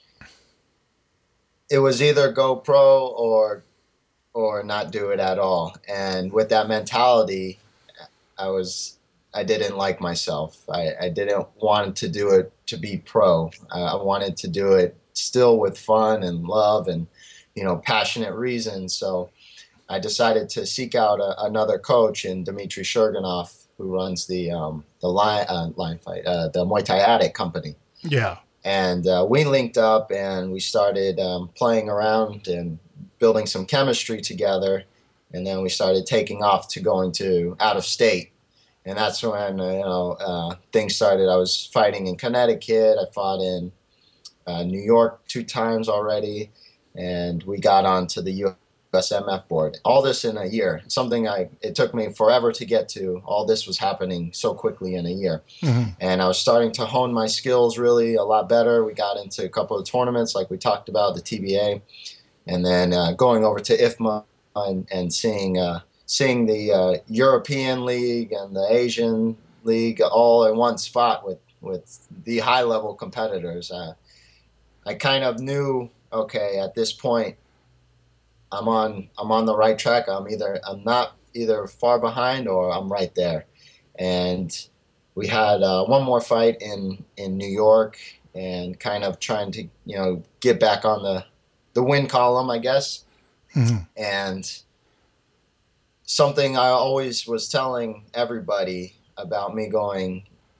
It was either go pro or or not do it at all. And with that mentality, I was I didn't like myself. I, I didn't want to do it to be pro. I, I wanted to do it still with fun and love and, you know, passionate reasons. So I decided to seek out a, another coach in Dmitry Shurganov, who runs the um, the line uh, line fight, uh, the Muay Thai Addict company. Yeah, and uh, we linked up and we started um, playing around and building some chemistry together, and then we started taking off to going to out of state, and that's when uh, you know uh, things started. I was fighting in Connecticut. I fought in uh, New York two times already, and we got onto the U S M F board. All this in a year. Something I it took me forever to get to. All this was happening so quickly in a year. Mm-hmm. And I was starting to hone my skills really a lot better. We got into a couple of tournaments like we talked about, the T B A, and then uh, going over to I F M A and, and seeing uh, seeing the uh, European League and the Asian League all in one spot with, with the high-level competitors. Uh, I kind of knew, okay, at this point, I'm on I'm on the right track. I'm either I'm not either far behind or I'm right there. And we had uh, one more fight in, in New York and kind of trying to, you know, get back on the, the win column, I guess. Mm-hmm. And something I always was telling everybody about me going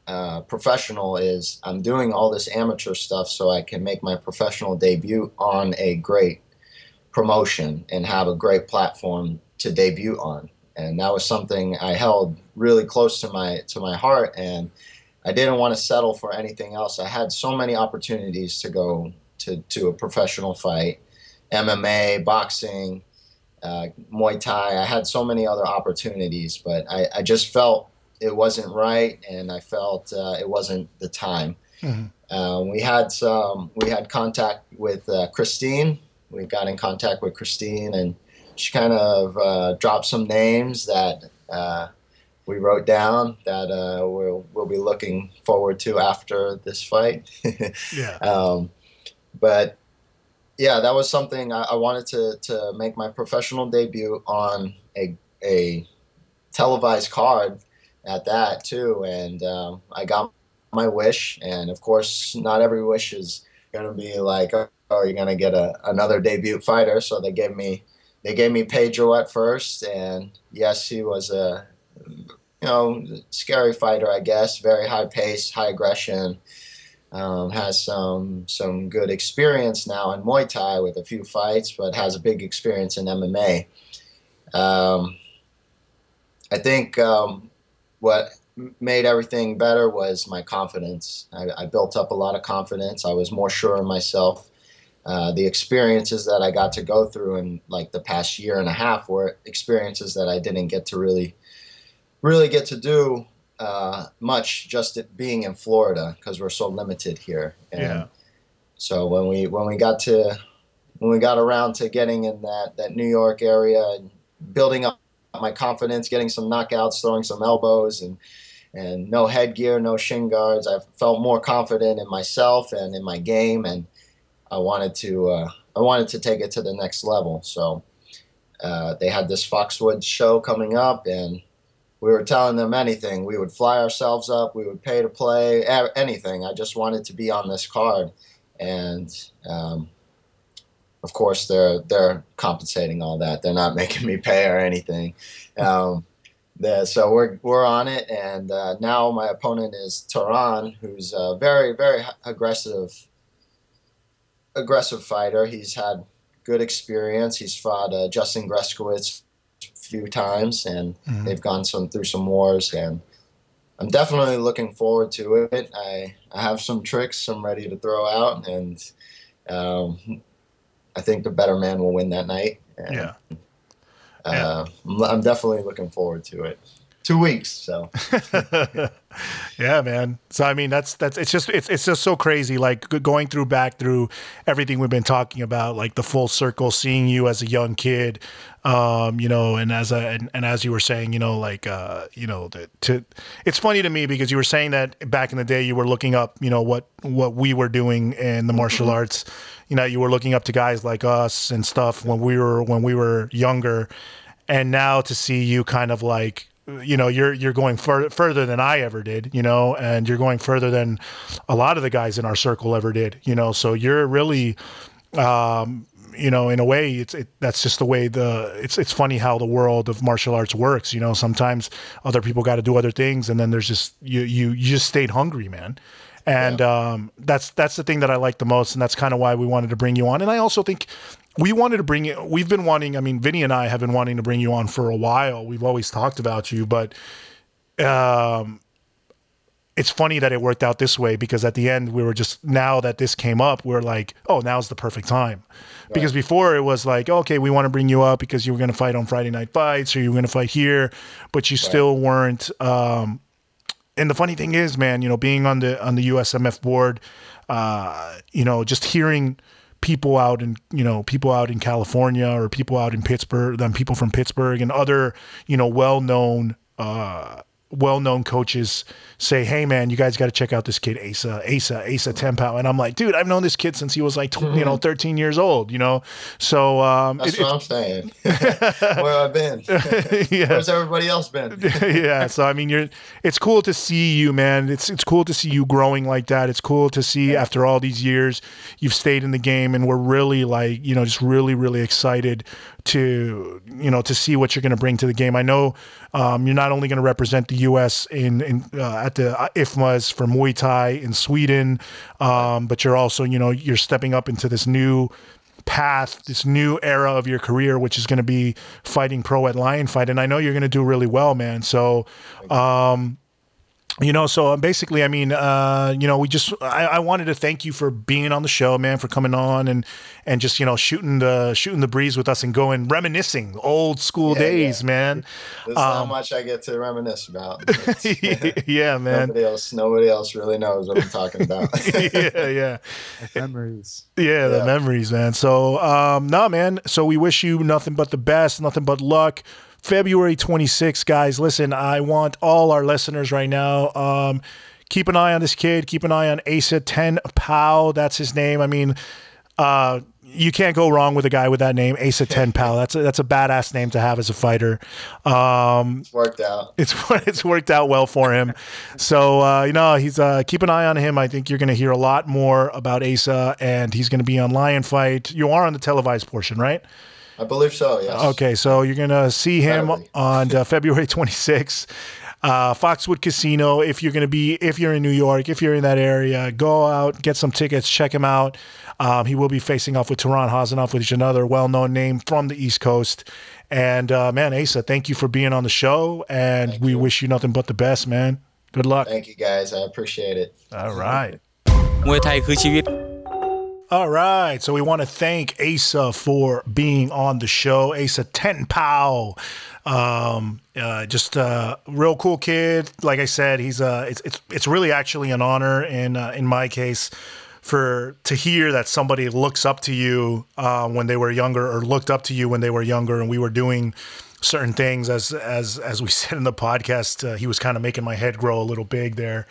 uh, professional is I'm doing all this amateur stuff so I can make my professional debut on a great promotion and have a great platform to debut on. And that was something I held really close to my to my heart, and I didn't want to settle for anything else. I had so many opportunities to go to, to a professional fight, M M A, boxing, uh, Muay Thai. I had so many other opportunities, but I, I just felt it wasn't right, and I felt uh, it wasn't the time. Mm-hmm. Uh, we had some, we had contact with uh, Christine. We got in contact with Christine, and she kind of uh, dropped some names that uh, we wrote down that uh, we'll, we'll be looking forward to after this fight. Yeah. Um, but yeah, that was something I, I wanted to, to make my professional debut on a, a televised card at that too. And um, I got my wish. And of course, not every wish is going to be like, oh, you're going to get a, another debut fighter. So they gave me, They gave me Pedro at first, and yes, he was a, you know, scary fighter, I guess. Very high pace, high aggression. Um, has some some good experience now in Muay Thai with a few fights, but has a big experience in M M A. Um, I think um, what made everything better was my confidence. I, I built up a lot of confidence. I was more sure of myself. Uh, the experiences that I got to go through in like the past year and a half were experiences that I didn't get to really, really get to do uh, much just it being in Florida because we're so limited here. And yeah. So when we when we got to when we got around to getting in that that New York area and building up my confidence, getting some knockouts, throwing some elbows, and and no headgear, no shin guards, I felt more confident in myself and in my game, and I wanted to uh, I wanted to take it to the next level. So uh, they had this Foxwoods show coming up, and we were telling them anything. We would fly ourselves up. We would pay to play, anything. I just wanted to be on this card, and um, of course they're they're compensating all that. They're not making me pay or anything. Um, so we're we're on it, and uh, now my opponent is Tehran, who's a very very aggressive. aggressive fighter. He's had good experience. He's fought uh, Justin Greskowitz a few times, and mm-hmm. they've gone some through some wars, and I'm definitely looking forward to it. I, I have some tricks I'm ready to throw out, and um, I think the better man will win that night. And, yeah. Uh, yeah. I'm definitely looking forward to it. Two weeks, so yeah, man. So I mean, that's that's it's just it's it's just so crazy. Like going through back through everything we've been talking about, like the full circle, seeing you as a young kid, um, you know, and as a and, and as you were saying, you know, like uh, you know, the, to it's funny to me because you were saying that back in the day you were looking up, you know, what what we were doing in the martial mm-hmm. arts. You know, you were looking up to guys like us and stuff when we were when we were younger, and now to see you kind of like. You know, you're you're going fur- further than I ever did, you know, and you're going further than a lot of the guys in our circle ever did, you know. So you're really, um, you know, in a way, it's it, that's just the way the it's it's funny how the world of martial arts works. You know, sometimes other people got to do other things, and then there's just you you you just stayed hungry, man. And yeah. um, that's that's the thing that I like the most, and that's kind of why we wanted to bring you on. And I also think. We wanted to bring you, we've been wanting, I mean, Vinny and I have been wanting to bring you on for a while. We've always talked about you, but um, it's funny that it worked out this way because at the end we were just, now that this came up, we're like, oh, now's the perfect time. Right. Because before it was like, okay, we want to bring you up because you were going to fight on Friday Night Fights or you were going to fight here, but you right. still weren't. Um, and the funny thing is, man, you know, being on the, on the U S M F board, uh, you know, just hearing people out in, you know, people out in California or people out in Pittsburgh, then people from Pittsburgh and other, you know, well-known, uh, well-known coaches say, hey man, you guys got to check out this kid, Asa, Asa, Asa Tempao. And I'm like, dude, I've known this kid since he was like, mm-hmm. you know, thirteen years old, you know? So, um, that's it, what I'm saying. Where I've been. Yeah. Where's everybody else been? Yeah. So, I mean, you're, it's cool to see you, man. It's, it's cool to see you growing like that. It's cool to see yeah. after all these years, you've stayed in the game and we're really like, you know, just really, really excited to, you know, to see what you're going to bring to the game. I know, um, you're not only going to represent the the U S in, in uh, at the I F M A S for Muay Thai in Sweden, um, but you're also, you know, you're stepping up into this new path, this new era of your career, which is going to be fighting pro at Lion Fight, and I know you're going to do really well, man. So, um, you know, so basically, I mean, uh, you know, we just, I, I wanted to thank you for being on the show, man, for coming on and, and just, you know, shooting the, shooting the breeze with us and going reminiscing old school yeah, days, yeah. man. There's um, not much I get to reminisce about. yeah, man. Nobody else, nobody else really knows what I'm talking about. yeah, yeah. Memories. Yeah, the yeah. memories, man. So, um, no, man. So we wish you nothing but the best, nothing but luck. February twenty-sixth, guys. Listen, I want all our listeners right now. Um, keep an eye on this kid. Keep an eye on Asa ten Pao. That's his name. I mean, uh, you can't go wrong with a guy with that name, Asa ten Pao. That's a, that's a badass name to have as a fighter. Um, it's worked out. It's it's worked out well for him. So uh, you know, he's uh, keep an eye on him. I think you're going to hear a lot more about Asa, and he's going to be on Lion Fight. You are on the televised portion, right? I believe so, yes. Okay, so you're going to see him Probably. on uh, February twenty-sixth. Uh, Foxwood Casino. If you're going to be, if you're in New York, if you're in that area, go out, get some tickets, check him out. Um, he will be facing off with Taran Hazanoff, which is another well-known name from the East Coast. And, uh, man, Asa, thank you for being on the show, and thank we you. wish you nothing but the best, man. Good luck. Thank you, guys. I appreciate it. All right. มวยไทยคือชีวิต All right, so we want to thank Asa for being on the show. Asa ten Pao, um, uh, just a real cool kid. Like I said, he's uh, it's it's it's really actually an honor in uh, in my case for to hear that somebody looks up to you uh, when they were younger, or looked up to you when they were younger, and we were doing certain things. As as as we said in the podcast, uh, he was kind of making my head grow a little big there.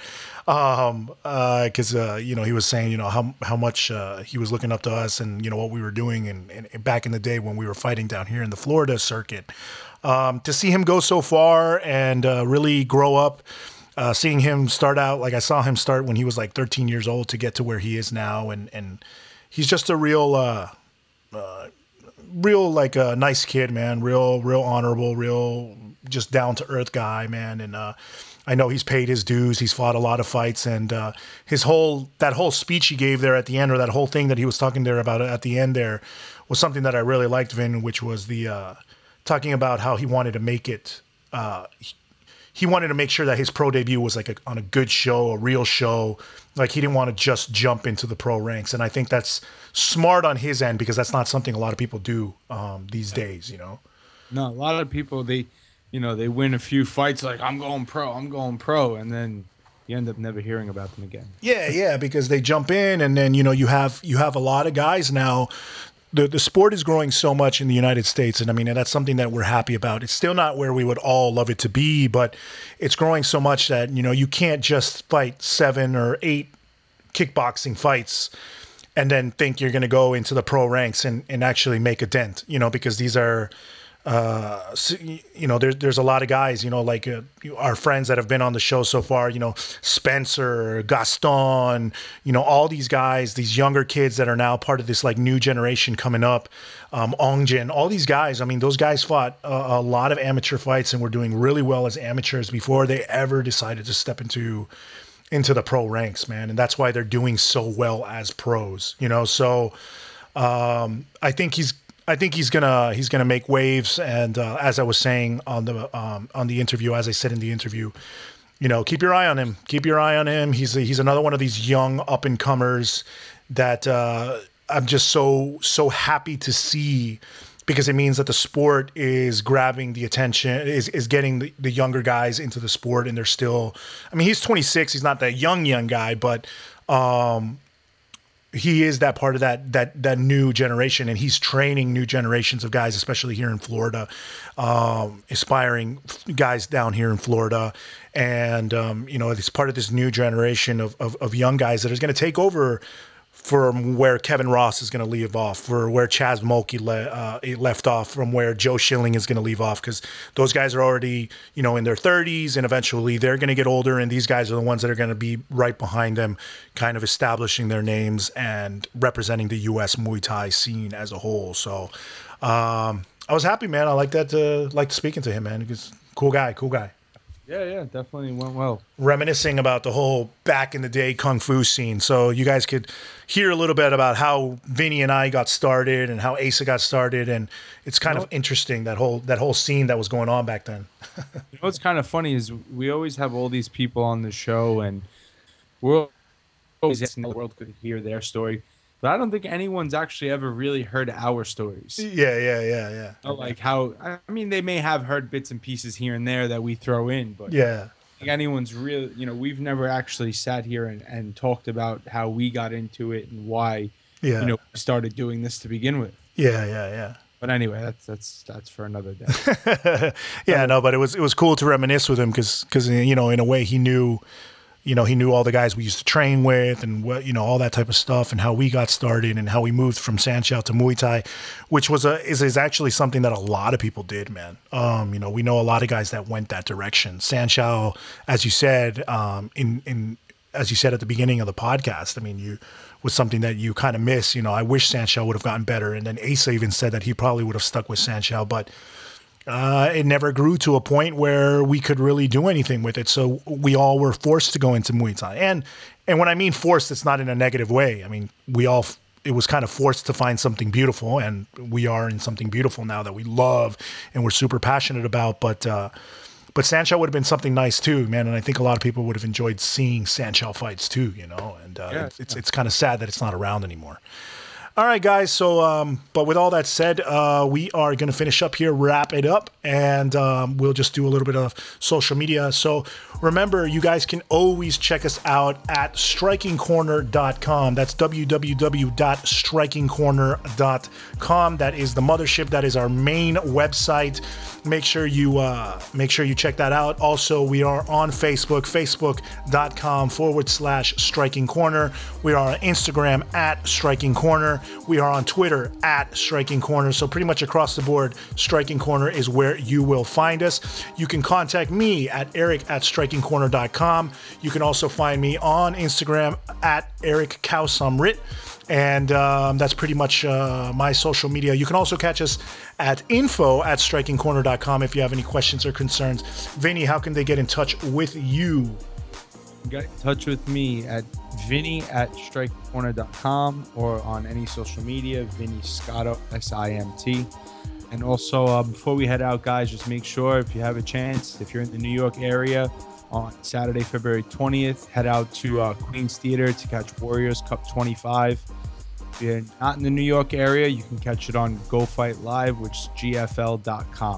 Um, uh, cause, uh, you know, he was saying, you know, how, how much, uh, he was looking up to us and, you know, what we were doing and, and back in the day when we were fighting down here in the Florida circuit, um, to see him go so far and, uh, really grow up, uh, seeing him start out, like I saw him start when he was like thirteen years old to get to where he is now. And, and he's just a real, uh, uh, real, like a nice kid, man, real, real honorable, real just down to earth guy, man. And, uh, I know he's paid his dues. He's fought a lot of fights, and uh, his whole that whole speech he gave there at the end, or that whole thing that he was talking there about at the end there, was something that I really liked, Vin, which was the uh, talking about how he wanted to make it. Uh, he, he wanted to make sure that his pro debut was like a, on a good show, a real show. Like he didn't want to just jump into the pro ranks, and I think that's smart on his end because that's not something a lot of people do um, these days. You know, no, a lot of people they. You know, they win a few fights like, I'm going pro, I'm going pro, and then you end up never hearing about them again. Yeah, yeah, because they jump in, and then, you know, you have you have a lot of guys now. The the sport is growing so much in the United States, and I mean, and that's something that we're happy about. It's still not where we would all love it to be, but it's growing so much that, you know, you can't just fight seven or eight kickboxing fights and then think you're going to go into the pro ranks and, and actually make a dent, you know, because these are... Uh, so, you know, there's there's a lot of guys, you know, like uh, our friends that have been on the show so far, you know, Spencer, Gaston, you know, all these guys, these younger kids that are now part of this like new generation coming up, um, Ongjin, all these guys. I mean, those guys fought a, a lot of amateur fights and were doing really well as amateurs before they ever decided to step into into the pro ranks, man. And that's why they're doing so well as pros, you know. So um, I think he's. I think he's gonna he's gonna make waves, and uh, as I was saying on the um, on the interview, as I said in the interview, you know, keep your eye on him. Keep your eye on him. He's a, he's another one of these young up and comers that uh, I'm just so so happy to see, because it means that the sport is grabbing the attention, is is getting the, the younger guys into the sport, and they're still. I mean, he's twenty-six. He's not that young young guy, but. Um, He is that part of that that that new generation, and he's training new generations of guys, especially here in Florida, um, aspiring guys down here in Florida, and um, you know, it's part of this new generation of of, of young guys that is going to take over from where Kevin Ross is going to leave off, for where Chaz Mulkey le- uh, left off, from where Joe Schilling is going to leave off, because those guys are already, you know, in their thirties, and eventually they're going to get older, and these guys are the ones that are going to be right behind them, kind of establishing their names and representing the U S Muay Thai scene as a whole. So um, I was happy, man. I like that. Uh, liked speaking to him, man. He's a cool guy, cool guy. Yeah, yeah, definitely went well. Reminiscing about the whole back in the day Kung Fu scene. So you guys could hear a little bit about how Vinny and I got started and how Asa got started. And it's kind you know, of interesting, that whole that whole scene that was going on back then. You know what's kind of funny is we always have all these people on the show, and we're always asking the world could hear their story. But I don't think anyone's actually ever really heard our stories. Yeah, yeah, yeah, yeah. You know, like how, I mean, they may have heard bits and pieces here and there that we throw in, but yeah, I think anyone's really, you know, we've never actually sat here and, and talked about how we got into it and why, yeah. you know, we started doing this to begin with. Yeah, yeah, yeah. But anyway, that's that's that's for another day. yeah, um, no, but it was it was cool to reminisce with him because because you know, in a way he knew. You know, he knew all the guys we used to train with and, what you know, all that type of stuff and how we got started and how we moved from Sanshao to Muay Thai, which was a is, is actually something that a lot of people did, man. Um, you know, we know a lot of guys that went that direction. Sanshao, as you said, um, in, in as you said at the beginning of the podcast, I mean, you was something that you kind of miss. You know, I wish Sanshao would have gotten better. And then Asa even said that he probably would have stuck with Sanshao, but Uh, it never grew to a point where we could really do anything with it. So we all were forced to go into Muay Thai. And and when I mean forced, it's not in a negative way. I mean, we all, it was kind of forced to find something beautiful. And we are in something beautiful now that we love and we're super passionate about. But uh, but Sanshao would have been something nice too, man. And I think a lot of people would have enjoyed seeing Sanshao fights too, you know. And uh, yeah, it's, it's, it's kind of sad that it's not around anymore. All right, guys. So, um, but with all that said, uh, we are going to finish up here, wrap it up, and um, we'll just do a little bit of social media. So remember, you guys can always check us out at striking corner dot com. That's w w w dot striking corner dot com. That is the mothership. That is our main website. Make sure you uh, make sure you check that out. Also, we are on Facebook, facebook.com forward slash striking corner. We are on Instagram at striking corner. We are on Twitter at Striking Corner. So pretty much across the board, Striking Corner is where you will find us. You can contact me at eric at striking corner dot com. You can also find me on Instagram at Eric Kausamrit. And um, that's pretty much uh, my social media. You can also catch us at info at striking corner dot com if you have any questions or concerns. Vinny, how can they get in touch with you? Get in touch with me at Vinny at striking corner dot com or on any social media, Vinny Scotto, S I M T. And also, uh, before we head out, guys, just make sure if you have a chance, if you're in the New York area, on Saturday, February twentieth, head out to uh, Queens Theater to catch Warriors Cup twenty-five. If you're not in the New York area, you can catch it on Go Fight Live, which is G F L dot com.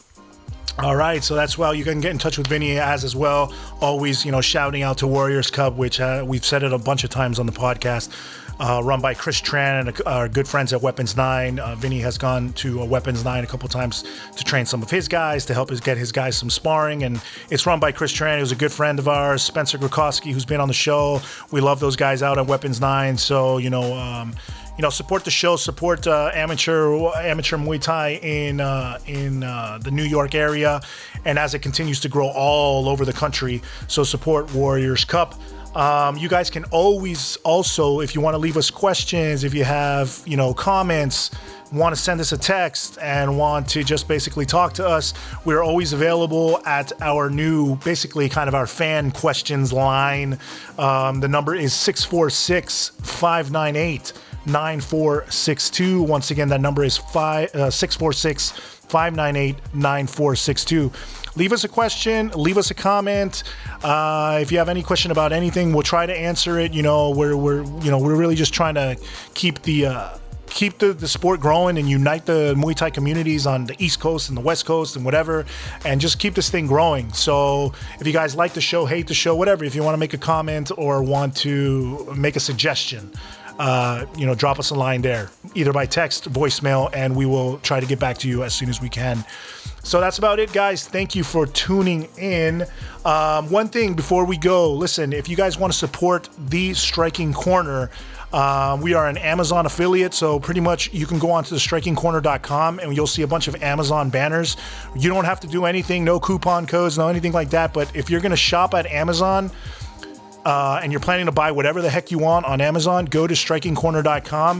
All right, so that's well. You can get in touch with Vinny as as well. Always, you know, shouting out to Warriors Cup, which uh, we've said it a bunch of times on the podcast. Uh, run by Chris Tran and our good friends at Weapons nine. Uh, Vinny has gone to uh, Weapons nine a couple times to train some of his guys, to help us get his guys some sparring. And it's run by Chris Tran, who's a good friend of ours. Spencer Grukowski, who's been on the show. We love those guys out at Weapons nine. So, you know, um, you know, support the show, support uh, amateur amateur Muay Thai in uh, in uh, the New York area, and as it continues to grow all over the country. So support Warriors Cup. Um, you guys can always also, if you want to leave us questions, if you have, you know, comments, want to send us a text and want to just basically talk to us, we're always available at our new, basically kind of our fan questions line. Um, the number is six four six, five nine eight, nine four six two. Once again, that number is five, uh, six four six, five nine eight, nine four six two. Leave us a question, leave us a comment. Uh, if you have any question about anything, we'll try to answer it. You know, we're we're you know we're really just trying to keep the uh, keep the, the sport growing and unite the Muay Thai communities on the East Coast and the West Coast and whatever, and just keep this thing growing. So if you guys like the show, hate the show, whatever, if you want to make a comment or want to make a suggestion, uh, you know, drop us a line there, either by text, voicemail, and we will try to get back to you as soon as we can. So that's about it, guys. Thank you for tuning in. Um, one thing before we go, listen, if you guys want to support the Striking Corner, uh, we are an Amazon affiliate, so pretty much you can go onto the striking corner dot com and you'll see a bunch of Amazon banners. You don't have to do anything, no coupon codes, no anything like that, but if you're going to shop at Amazon, Uh, and you're planning to buy whatever the heck you want on Amazon, go to striking corner dot com.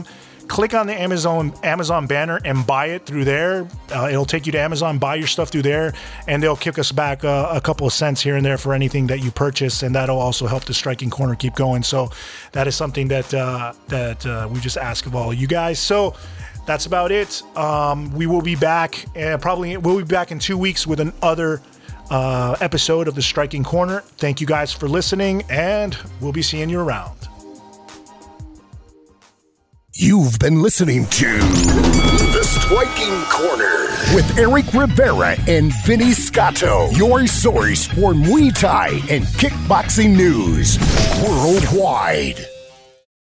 click on the Amazon Amazon banner and buy it through there. Uh, it'll take you to Amazon, buy your stuff through there, and they'll kick us back uh, a couple of cents here and there for anything that you purchase, and that'll also help the Striking Corner keep going. So that is something that uh, that uh, we just ask of all of you guys. So that's about it. Um, we will be back, and probably we'll be back in two weeks with another uh, episode of the Striking Corner. Thank you guys for listening, and we'll be seeing you around. You've been listening to The Striking Corner with Eric Rivera and Vinny Scotto, your source for Muay Thai and kickboxing news worldwide.